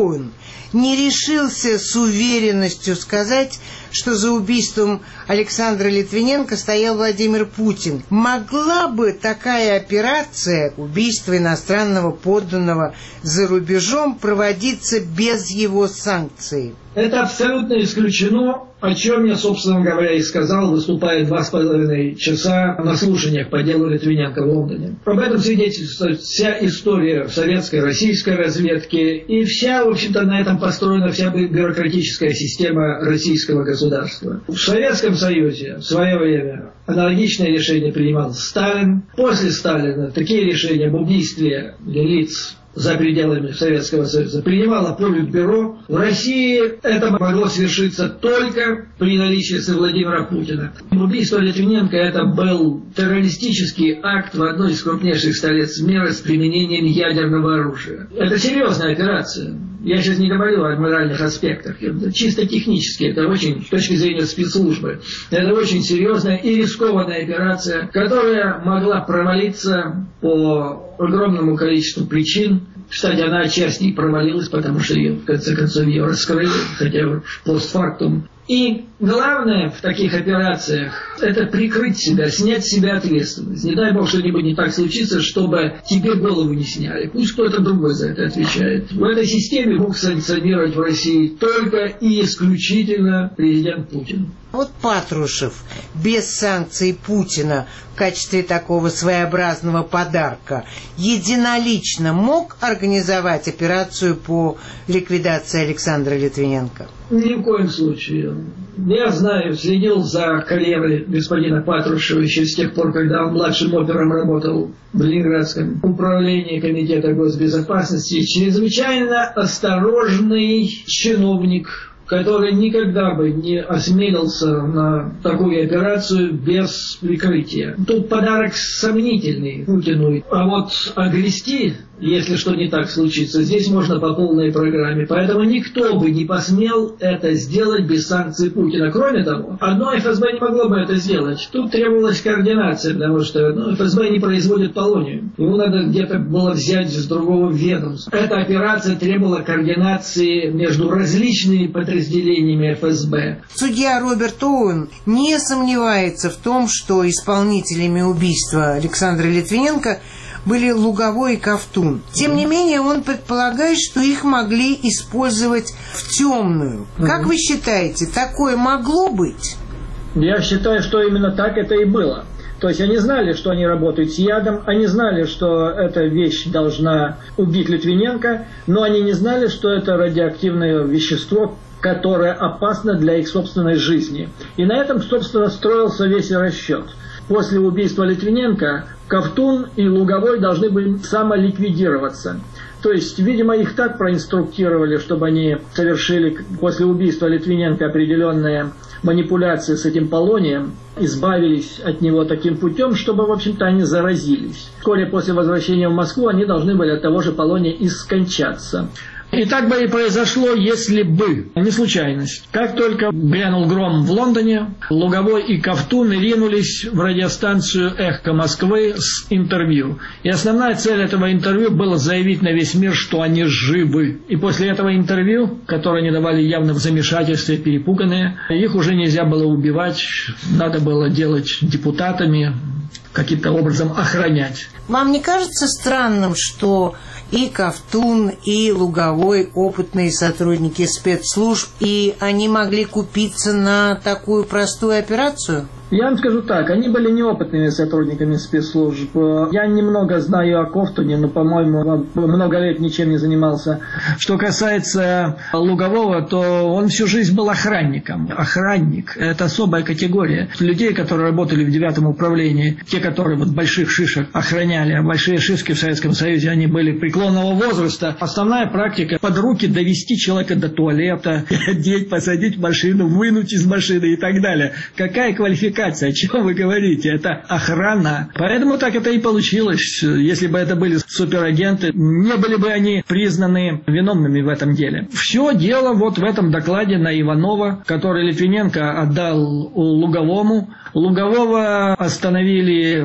не решился с уверенностью сказать, что за убийством Александра Литвиненко стоял Владимир Путин. Могла бы такая операция, убийство иностранного подданного за рубежом, проводиться без его санкций? Это абсолютно исключено, о чем я, собственно говоря, и сказал, выступая два с половиной часа на слушаниях по делу Литвиненко в Лондоне. Об этом свидетельствует вся история советской, российской разведки, и вся, в общем-то, на этом построена вся бюрократическая система российского государства. В Советском Союзе в свое время аналогичное решение принимал Сталин. После Сталина такие решения об убийстве лиц за пределами Советского Союза принимало Политбюро. В России это могло свершиться только при наличии Владимира Путина. Убийство Литвиненко — это был террористический акт в одной из крупнейших столиц мира с применением ядерного оружия. Это серьезная операция. Я сейчас не говорю о моральных аспектах. Это чисто технически, это очень, с точки зрения спецслужбы, это очень серьезная и рискованная операция, которая могла провалиться по огромному количеству причин. Кстати, она отчасти и провалилась, потому что ее, в конце концов, ее раскрыли, хотя постфактум. И главное в таких операциях – это прикрыть себя, снять с себя ответственность. Не дай бог что-нибудь не так случится, чтобы тебе голову не сняли. Пусть кто-то другой за это отвечает. В этой системе мог санкционировать в России только и исключительно президент Путин. Вот Патрушев без санкций Путина в качестве такого своеобразного подарка единолично мог организовать операцию по ликвидации Александра Литвиненко? Ни в коем случае. Я знаю, следил за карьерой господина Патрушева еще с тех пор, когда он младшим опером работал в Ленинградском управлении Комитета госбезопасности. Чрезвычайно осторожный чиновник, который никогда бы не осмелился на такую операцию без прикрытия. Тут подарок сомнительный Путину. А вот огрести, если что не так случится, здесь можно по полной программе. Поэтому никто бы не посмел это сделать без санкций Путина. Кроме того, одно эф эс бэ не могло бы это сделать. Тут требовалась координация, потому что ну, эф эс бэ не производит полонию. Ему надо где-то было взять с другого ведомства. Эта операция требовала координации между различными подразделениями эф эс бэ. Судья Роберт Оуэн не сомневается в том, что исполнителями убийства Александра Литвиненко были Луговой и Ковтун. Тем не менее, он предполагает, что их могли использовать в темную. Как вы считаете, такое могло быть? Я считаю, что именно так это и было. То есть они знали, что они работают с ядом, они знали, что эта вещь должна убить Литвиненко, но они не знали, что это радиоактивное вещество, которое опасно для их собственной жизни. И на этом, собственно, строился весь расчет. После убийства Литвиненко Ковтун и Луговой должны были самоликвидироваться. То есть, видимо, их так проинструктировали, чтобы они совершили после убийства Литвиненко определенные манипуляции с этим полонием, избавились от него таким путем, чтобы, в общем-то, они заразились. Вскоре после возвращения в Москву они должны были от того же полония и скончаться. И так бы и произошло, если бы не случайность. Как только грянул гром в Лондоне, Луговой и Ковтун ринулись в радиостанцию «Эхо Москвы» с интервью. И основная цель этого интервью была заявить на весь мир, что они живы. И после этого интервью, которое они давали явно в замешательстве, перепуганные, их уже нельзя было убивать, надо было делать депутатами, каким-то образом охранять. Вам не кажется странным, что и Ковтун, и Луговой опытные сотрудники спецслужб, и они могли купиться на такую простую операцию? Я вам скажу так, они были неопытными сотрудниками спецслужб. Я немного знаю о Ковтуне, но, по-моему, много лет ничем не занимался. Что касается Лугового, то он всю жизнь был охранником. Охранник – это особая категория. Людей, которые работали в девятом управлении, те, которые вот больших шишек охраняли, а большие шишки в Советском Союзе, они были преклонного возраста. Основная практика – под руки довести человека до туалета, одеть, посадить в машину, вынуть из машины и так далее. Какая квалификация? О чем вы говорите? Это охрана. Поэтому так это и получилось. Если бы это были суперагенты, не были бы они признаны виновными в этом деле. Все дело вот в этом докладе на Иванова, который Литвиненко отдал Луговому. Лугового остановили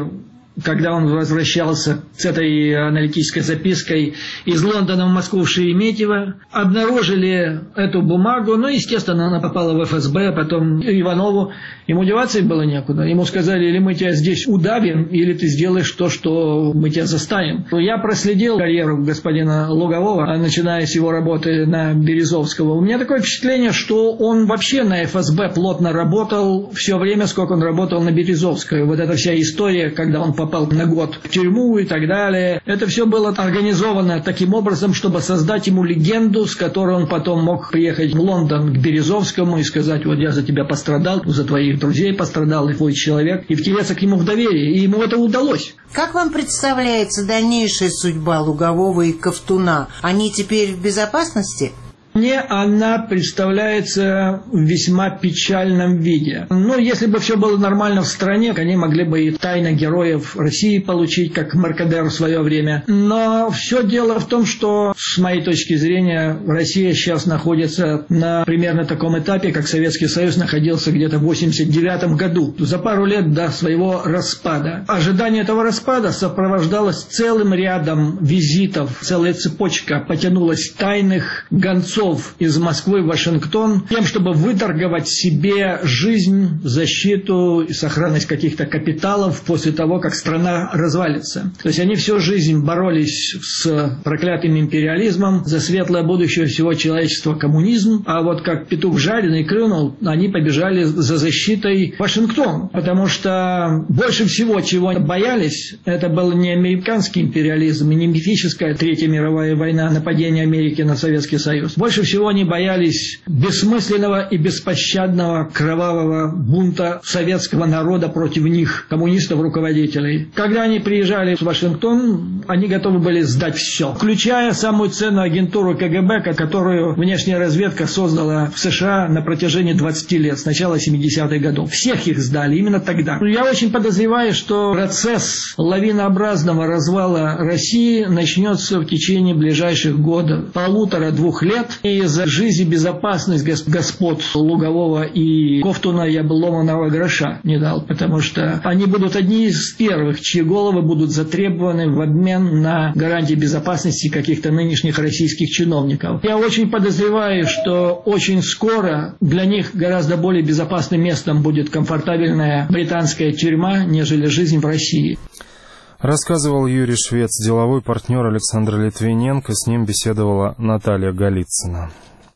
когда он возвращался с этой аналитической запиской из Лондона в Москву в Шереметьево, обнаружили эту бумагу, ну, естественно, она попала в эф эс бэ, потом Иванову, ему деваться было некуда. Ему сказали, или мы тебя здесь удавим, или ты сделаешь то, что мы тебя заставим. Я проследил карьеру господина Лугового, начиная с его работы на Березовского. У меня такое впечатление, что он вообще на эф эс бэ плотно работал все время, сколько он работал на Березовской. Вот эта вся история, когда он попал на год в тюрьму и так далее. Это все было организовано таким образом, чтобы создать ему легенду, с которой он потом мог приехать в Лондон к Березовскому и сказать, вот я за тебя пострадал, за твоих друзей пострадал, и твой человек, и втереться к нему в доверие. И ему это удалось. Как вам представляется дальнейшая судьба Лугового и Ковтуна? Они теперь в безопасности? Мне она представляется в весьма печальном виде. Но если бы все было нормально в стране, они могли бы и тайно героев России получить, как Меркадер в свое время. Но все дело в том, что, с моей точки зрения, Россия сейчас находится на примерно таком этапе, как Советский Союз находился где-то в восемьдесят девятом году, за пару лет до своего распада. Ожидание этого распада сопровождалось целым рядом визитов, целая цепочка потянулась тайных гонцов из Москвы в Вашингтон, тем, чтобы выторговать себе жизнь, защиту и сохранность каких-то капиталов после того, как страна развалится. То есть они всю жизнь боролись с проклятым империализмом за светлое будущее всего человечества, коммунизм, а вот как петух жареный клюнул, они побежали за защитой в Вашингтон, потому что больше всего, чего боялись, это был не американский империализм и не мифическая Третья мировая война, нападение Америки на Советский Союз. Больше всего они боялись бессмысленного и беспощадного кровавого бунта советского народа против них, коммунистов-руководителей. Когда они приезжали в Вашингтон, они готовы были сдать все, включая самую ценную агентуру ка гэ бэ, которую внешняя разведка создала в США на протяжении двадцати лет, с начала семидесятых годов. Всех их сдали именно тогда. Я очень подозреваю, что процесс лавинообразного развала России начнется в течение ближайших годов, полутора-двух лет. И за жизнь и безопасность господ Лугового и Ковтуна я бы ломаного гроша не дал, потому что они будут одни из первых, чьи головы будут затребованы в обмен на гарантии безопасности каких-то нынешних российских чиновников. Я очень подозреваю, что очень скоро для них гораздо более безопасным местом будет комфортабельная британская тюрьма, нежели жизнь в России. Рассказывал Юрий Швец, деловой партнер Александра Литвиненко. С ним беседовала Наталья Голицына.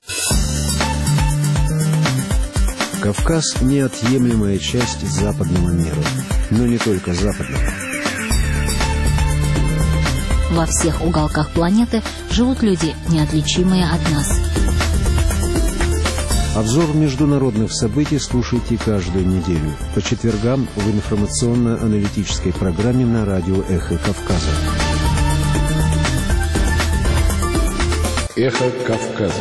Кавказ – неотъемлемая часть западного мира, но не только западного. Во всех уголках планеты живут люди, неотличимые от нас. Обзор международных событий слушайте каждую неделю по четвергам в информационно-аналитической программе на радио «Эхо Кавказа». «Эхо Кавказа».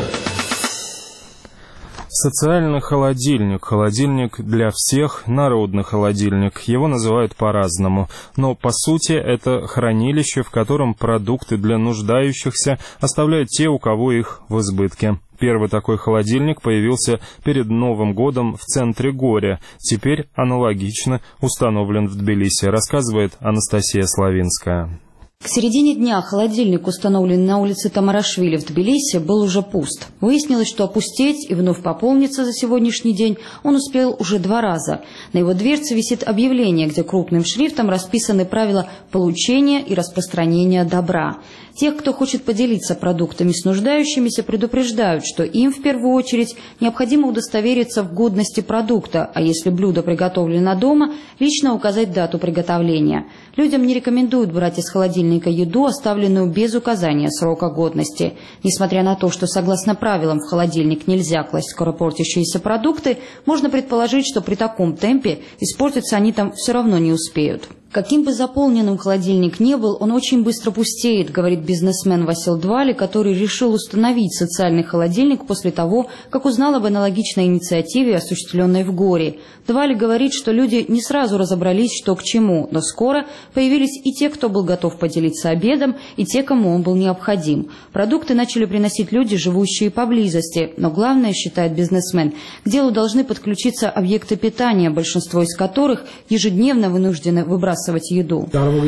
Социальный холодильник, холодильник для всех, народный холодильник. Его называют по-разному, но по сути это хранилище, в котором продукты для нуждающихся оставляют те, у кого их в избытке. Первый такой холодильник появился перед Новым годом в центре Горя. Теперь аналогично установлен в Тбилиси, рассказывает Анастасия Славинская. К середине дня холодильник, установленный на улице Тамарашвили в Тбилиси, был уже пуст. Выяснилось, что опустеть и вновь пополниться за сегодняшний день он успел уже два раза. На его дверце висит объявление, где крупным шрифтом расписаны правила получения и распространения добра. Тех, кто хочет поделиться продуктами с нуждающимися, предупреждают, что им в первую очередь необходимо удостовериться в годности продукта, а если блюдо приготовлено дома, лично указать дату приготовления. Людям не рекомендуют брать из холодильника еду, оставленную без указания срока годности. Несмотря на то, что согласно правилам в холодильник нельзя класть скоропортящиеся продукты, можно предположить, что при таком темпе испортиться они там все равно не успеют. Каким бы заполненным холодильник ни был, он очень быстро пустеет, говорит бизнесмен Васил Двали, который решил установить социальный холодильник после того, как узнал об аналогичной инициативе, осуществленной в Горе. Двали говорит, что люди не сразу разобрались, что к чему, но скоро появились и те, кто был готов поделиться обедом, и те, кому он был необходим. Продукты начали приносить люди, живущие поблизости, но главное, считает бизнесмен, к делу должны подключиться объекты питания, большинство из которых ежедневно вынуждены выбрасывать выбрасывать еду.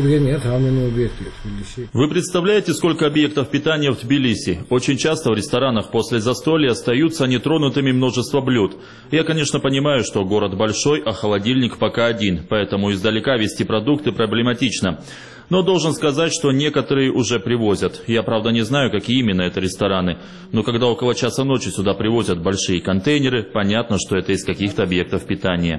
Вы представляете, сколько объектов питания в Тбилиси? Очень часто в ресторанах после застолья остаются нетронутыми множество блюд. Я, конечно, понимаю, что город большой, а холодильник пока один, поэтому издалека везти продукты проблематично. Но должен сказать, что некоторые уже привозят. Я, правда, не знаю, какие именно это рестораны. Но когда около часа ночи сюда привозят большие контейнеры, понятно, что это из каких-то объектов питания.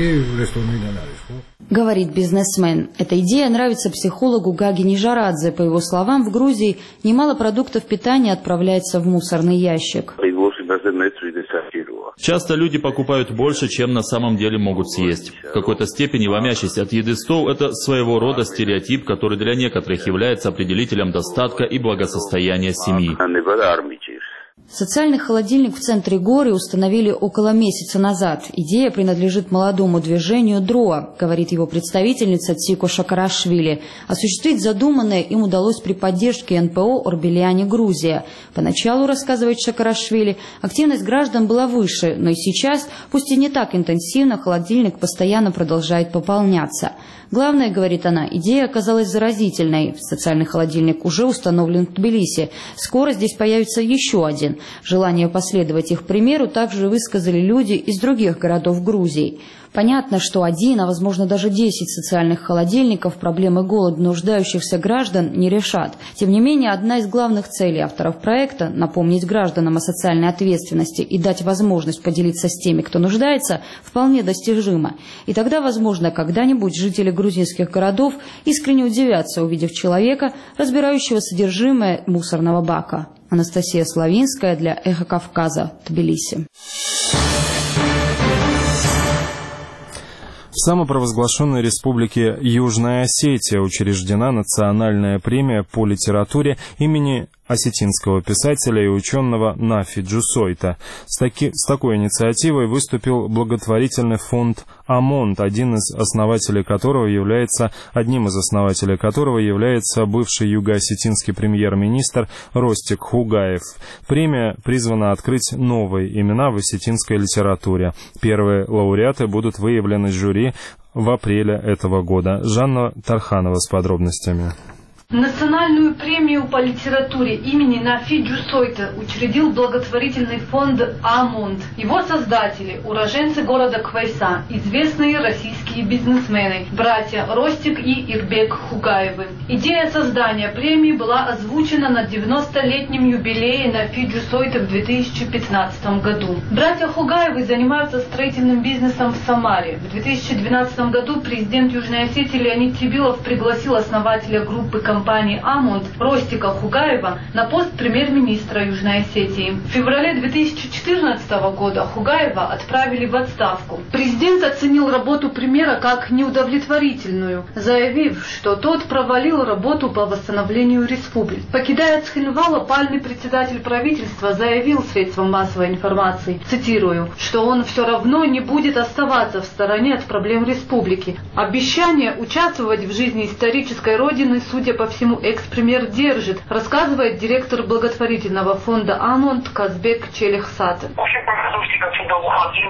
Говорит бизнесмен. Эта идея нравится психологу Гаги Нижарадзе. По его словам, в Грузии немало продуктов питания отправляется в мусорный ящик. Часто люди покупают больше, чем на самом деле могут съесть. В какой-то степени ломящийся от еды стол – это своего рода стереотип, который для некоторых является определителем достатка и благосостояния семьи. Социальный холодильник в центре горы установили около месяца назад. Идея принадлежит молодому движению ДРОА, говорит его представительница Тико Шакарашвили. Осуществить задуманное им удалось при поддержке эн пэ о «Орбеляне Грузия». Поначалу, рассказывает Шакарашвили, активность граждан была выше, но и сейчас, пусть и не так интенсивно, холодильник постоянно продолжает пополняться. Главное, говорит она, идея оказалась заразительной. Социальный холодильник уже установлен в Тбилиси. Скоро здесь появится еще один. Желание последовать их примеру также высказали люди из других городов Грузии. Понятно, что один, а возможно даже десять социальных холодильников проблемы голода нуждающихся граждан не решат. Тем не менее, одна из главных целей авторов проекта – напомнить гражданам о социальной ответственности и дать возможность поделиться с теми, кто нуждается, вполне достижима. И тогда, возможно, когда-нибудь жители грузинских городов искренне удивятся, увидев человека, разбирающего содержимое мусорного бака. Анастасия Славинская для «Эхо Кавказа», Тбилиси. В самопровозглашенной республике Южная Осетия учреждена национальная премия по литературе имени осетинского писателя и ученого Нафи Джусойта. С, таки, с такой инициативой выступил благотворительный фонд «Амонт», один из основателей которого является, одним из основателей которого является бывший юго-осетинский премьер-министр Ростик Хугаев. Премия призвана открыть новые имена в осетинской литературе. Первые лауреаты будут выявлены жюри в апреле этого года. Жанна Тарханова с подробностями. Национальную премию по литературе имени Нафи Джусойта учредил благотворительный фонд «Амонт». Его создатели – уроженцы города Квайса, известные российские бизнесмены, братья Ростик и Ирбек Хугаевы. Идея создания премии была озвучена на девяностолетнем юбилее Нафи Джусойта в две тысячи пятнадцатом году. Братья Хугаевы занимаются строительным бизнесом в Самаре. В две тысячи двенадцатом году президент Южной Осетии Леонид Тибилов пригласил основателя группы компании компании «Амонт» Ростика Хугаева на пост премьер-министра Южной Осетии. В феврале две тысячи четырнадцатого года Хугаева отправили в отставку. Президент оценил работу премьера как неудовлетворительную, заявив, что тот провалил работу по восстановлению республики. Покидая Цхинвал, опальный председатель правительства заявил средствам массовой информации, цитирую, что он все равно не будет оставаться в стороне от проблем республики. Обещание участвовать в жизни исторической родины, судя по всему, экс-премьер держит, рассказывает директор благотворительного фонда «Амонт» Казбек Челихсаты. Когда уходил,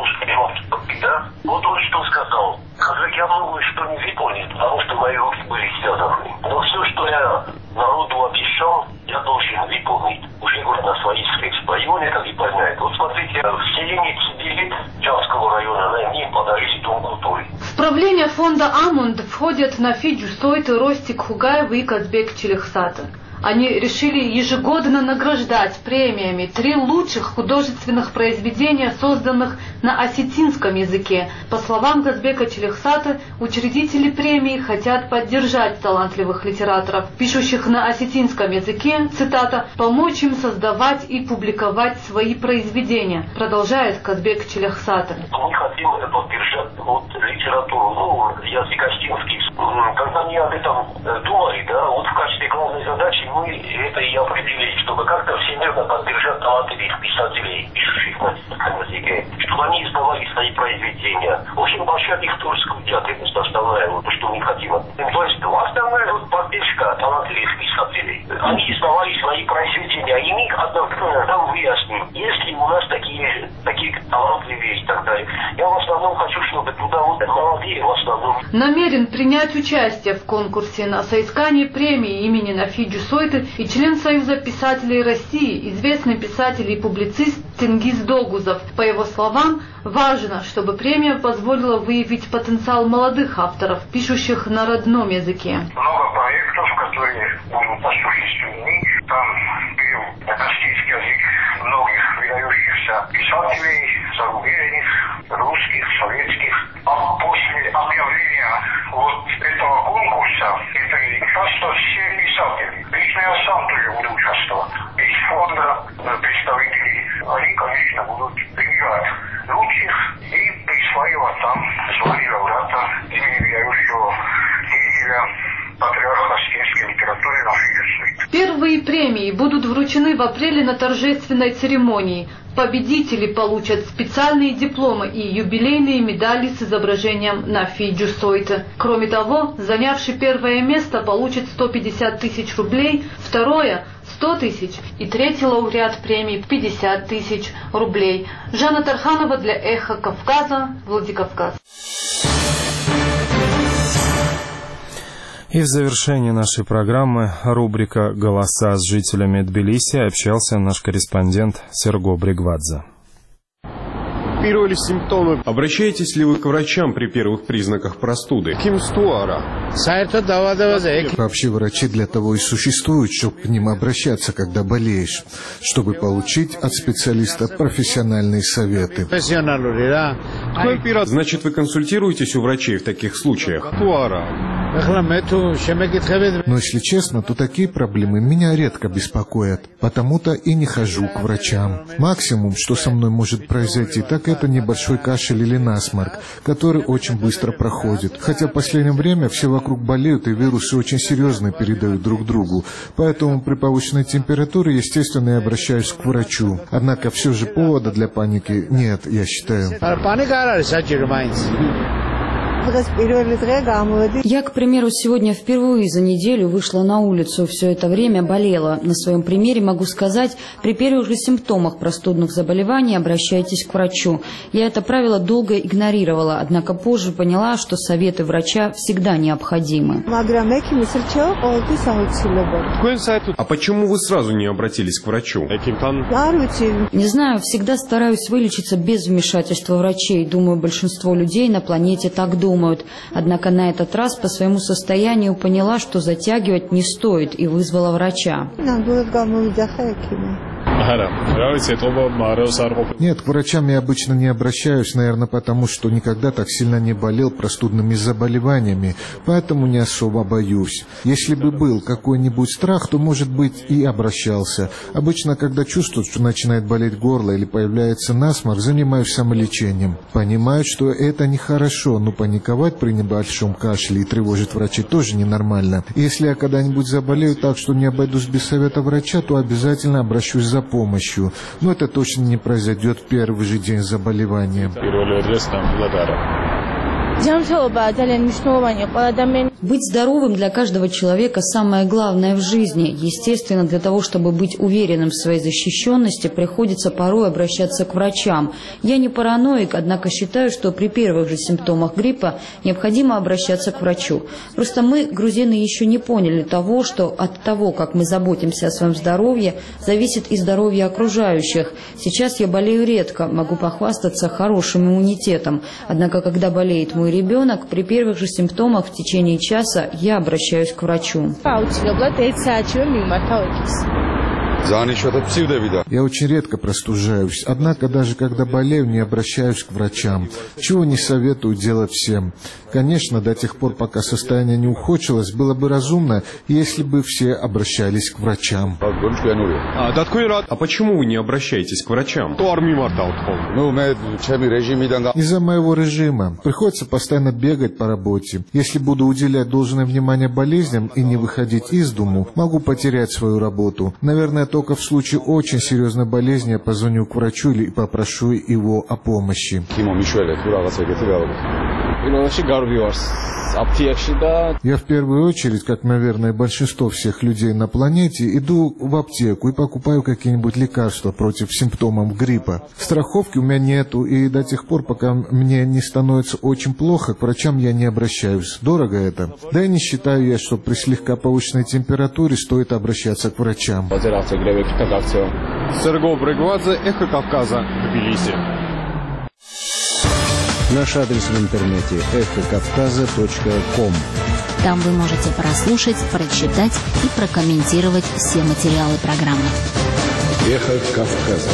да, вот он что сказал. Казак, я многое что не выполнил, потому что мои руки были связаны. Но все, что я народу обещал, я должен выполнить. Уже говорят, на своей спецрайоне, как и понимают. Вот смотрите, в селении Цибилит Джавского района на мне подарили дом культуры. В правление фонда «Амонт» входят Нафи Джусойта, Ростик Хугаев и Казбек Челихсаты. Они решили ежегодно награждать премиями три лучших художественных произведения, созданных на осетинском языке. По словам Казбека Челихсаты, учредители премии хотят поддержать талантливых литераторов, пишущих на осетинском языке, цитата, «помочь им создавать и публиковать свои произведения», продолжает Казбек Челихсаты. Мы хотим поддержать вот, литературу, ну, язык осетинский. Когда они об этом думали, да, вот в качестве главной задачи мы это и определили, чтобы как-то всемирно поддержать талантливых писателей, пишущих на русском языке, чтобы они издавали свои произведения. В общем, большая их творческая деятельность основная, вот, что мы хотим. То есть основная вот, поддержка талантливых писателей. Они издавали свои произведения, и мы одновременно там выясним, если у нас такие, такие талантливые и так далее. Я в основном хочу, чтобы туда вот молодые в основном. намерен принять участие в конкурсе на соискание премии имени Нафи Джусойты и член Союза писателей России, известный писатель и публицист Тенгиз Догузов. По его словам, важно, чтобы премия позволила выявить потенциал молодых авторов, пишущих на родном языке. Много проектов, которые будут осуществлены. Там берем на российский язык многих выдающихся писателей, зарубежных, русских, советских. А после объявления вот этого конкурса, это и участвуют все писатели. Лично я сам тоже буду участвовать. Из фонда представителей, они, конечно, будут выбирать лучших и присваивать там звание лауреата имени верующего деятеля, патриарха сельской литературы нашей России. Первые премии будут вручены в апреле на торжественной церемонии. Победители получат специальные дипломы и юбилейные медали с изображением Нафи Джусойты. Кроме того, занявший первое место получит сто пятьдесят тысяч рублей, второе – сто тысяч и третий лауреат премии – пятьдесят тысяч рублей. Жанна Тарханова для «Эхо Кавказа», Владикавказ. И в завершении нашей программы рубрика «Голоса с жителями Тбилиси» общался наш корреспондент Серго Бригвадзе. Первые симптомы. Обращаетесь ли вы к врачам при первых признаках простуды? Вообще врачи для того и существуют, чтобы к ним обращаться, когда болеешь, чтобы получить от специалиста профессиональные советы. Значит, вы консультируетесь у врачей в таких случаях? Но если честно, то такие проблемы меня редко беспокоят, потому-то и не хожу к врачам. Максимум, что со мной может произойти, так это небольшой кашель или насморк, который очень быстро проходит. Хотя в последнее время все вокруг болеют, и вирусы очень серьезно передают друг другу. Поэтому при повышенной температуре, естественно, я обращаюсь к врачу. Однако все же повода для паники нет, я считаю. Я, к примеру, сегодня впервые за неделю вышла на улицу, все это время болела. На своем примере могу сказать, при первых же симптомах простудных заболеваний обращайтесь к врачу. Я это правило долго игнорировала, однако позже поняла, что советы врача всегда необходимы. А почему вы сразу не обратились к врачу? Не знаю, всегда стараюсь вылечиться без вмешательства врачей. Думаю, большинство людей на планете так думают. Однако на этот раз по своему состоянию поняла, что затягивать не стоит, и вызвала врача. Нет, к врачам я обычно не обращаюсь, наверное, потому что никогда так сильно не болел простудными заболеваниями, поэтому не особо боюсь. Если бы был какой-нибудь страх, то, может быть, и обращался. Обычно, когда чувствую, что начинает болеть горло или появляется насморк, занимаюсь самолечением. Понимаю, что это нехорошо, но паниковать при небольшом кашле и тревожить врачей тоже ненормально. Если я когда-нибудь заболею так, что не обойдусь без совета врача, то обязательно обращусь за помощью. Но это точно не произойдет в первый же день заболевания. Быть здоровым для каждого человека самое главное в жизни. Естественно, для того, чтобы быть уверенным в своей защищенности, приходится порой обращаться к врачам. Я не параноик, однако считаю, что при первых же симптомах гриппа необходимо обращаться к врачу. Просто мы, грузины, еще не поняли того, что от того, как мы заботимся о своем здоровье, зависит и здоровье окружающих. Сейчас я болею редко, могу похвастаться хорошим иммунитетом. Однако, когда болеет мой ребенок, при первых же симптомах в течение часа я обращаюсь к врачу. Я очень редко простужаюсь, однако даже когда болею, не обращаюсь к врачам, чего не советую делать всем. Конечно, до тех пор, пока состояние не ухудшилось, было бы разумно, если бы все обращались к врачам. А почему вы не обращаетесь к врачам? Из-за моего режима. Приходится постоянно бегать по работе. Если буду уделять должное внимание болезням и не выходить из дому, могу потерять свою работу. Наверное, только в случае очень серьезной болезни я позвоню к врачу или попрошу его о помощи. Я в первую очередь, как, наверное, большинство всех людей на планете, иду в аптеку и покупаю какие-нибудь лекарства против симптомов гриппа. Страховки у меня нету, и до тех пор, пока мне не становится очень плохо, к врачам я не обращаюсь. Дорого это. Да и не считаю я, что при слегка повышенной температуре стоит обращаться к врачам. Сергей Брыгвадзе, Эхо Кавказа, Тбилиси. Наш адрес в интернете эхо кавказа точка ком. Там вы можете прослушать, прочитать и прокомментировать все материалы программы. Эхо Кавказа.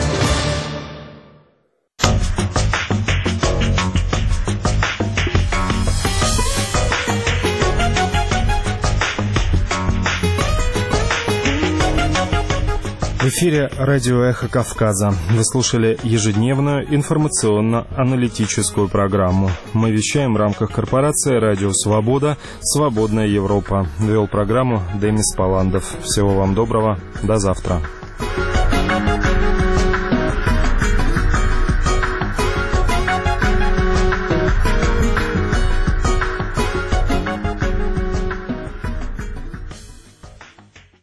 В эфире радио «Эхо Кавказа». Вы слушали ежедневную информационно-аналитическую программу. Мы вещаем в рамках корпорации «Радио Свобода. Свободная Европа». Вел программу Демис Паландов. Всего вам доброго. До завтра.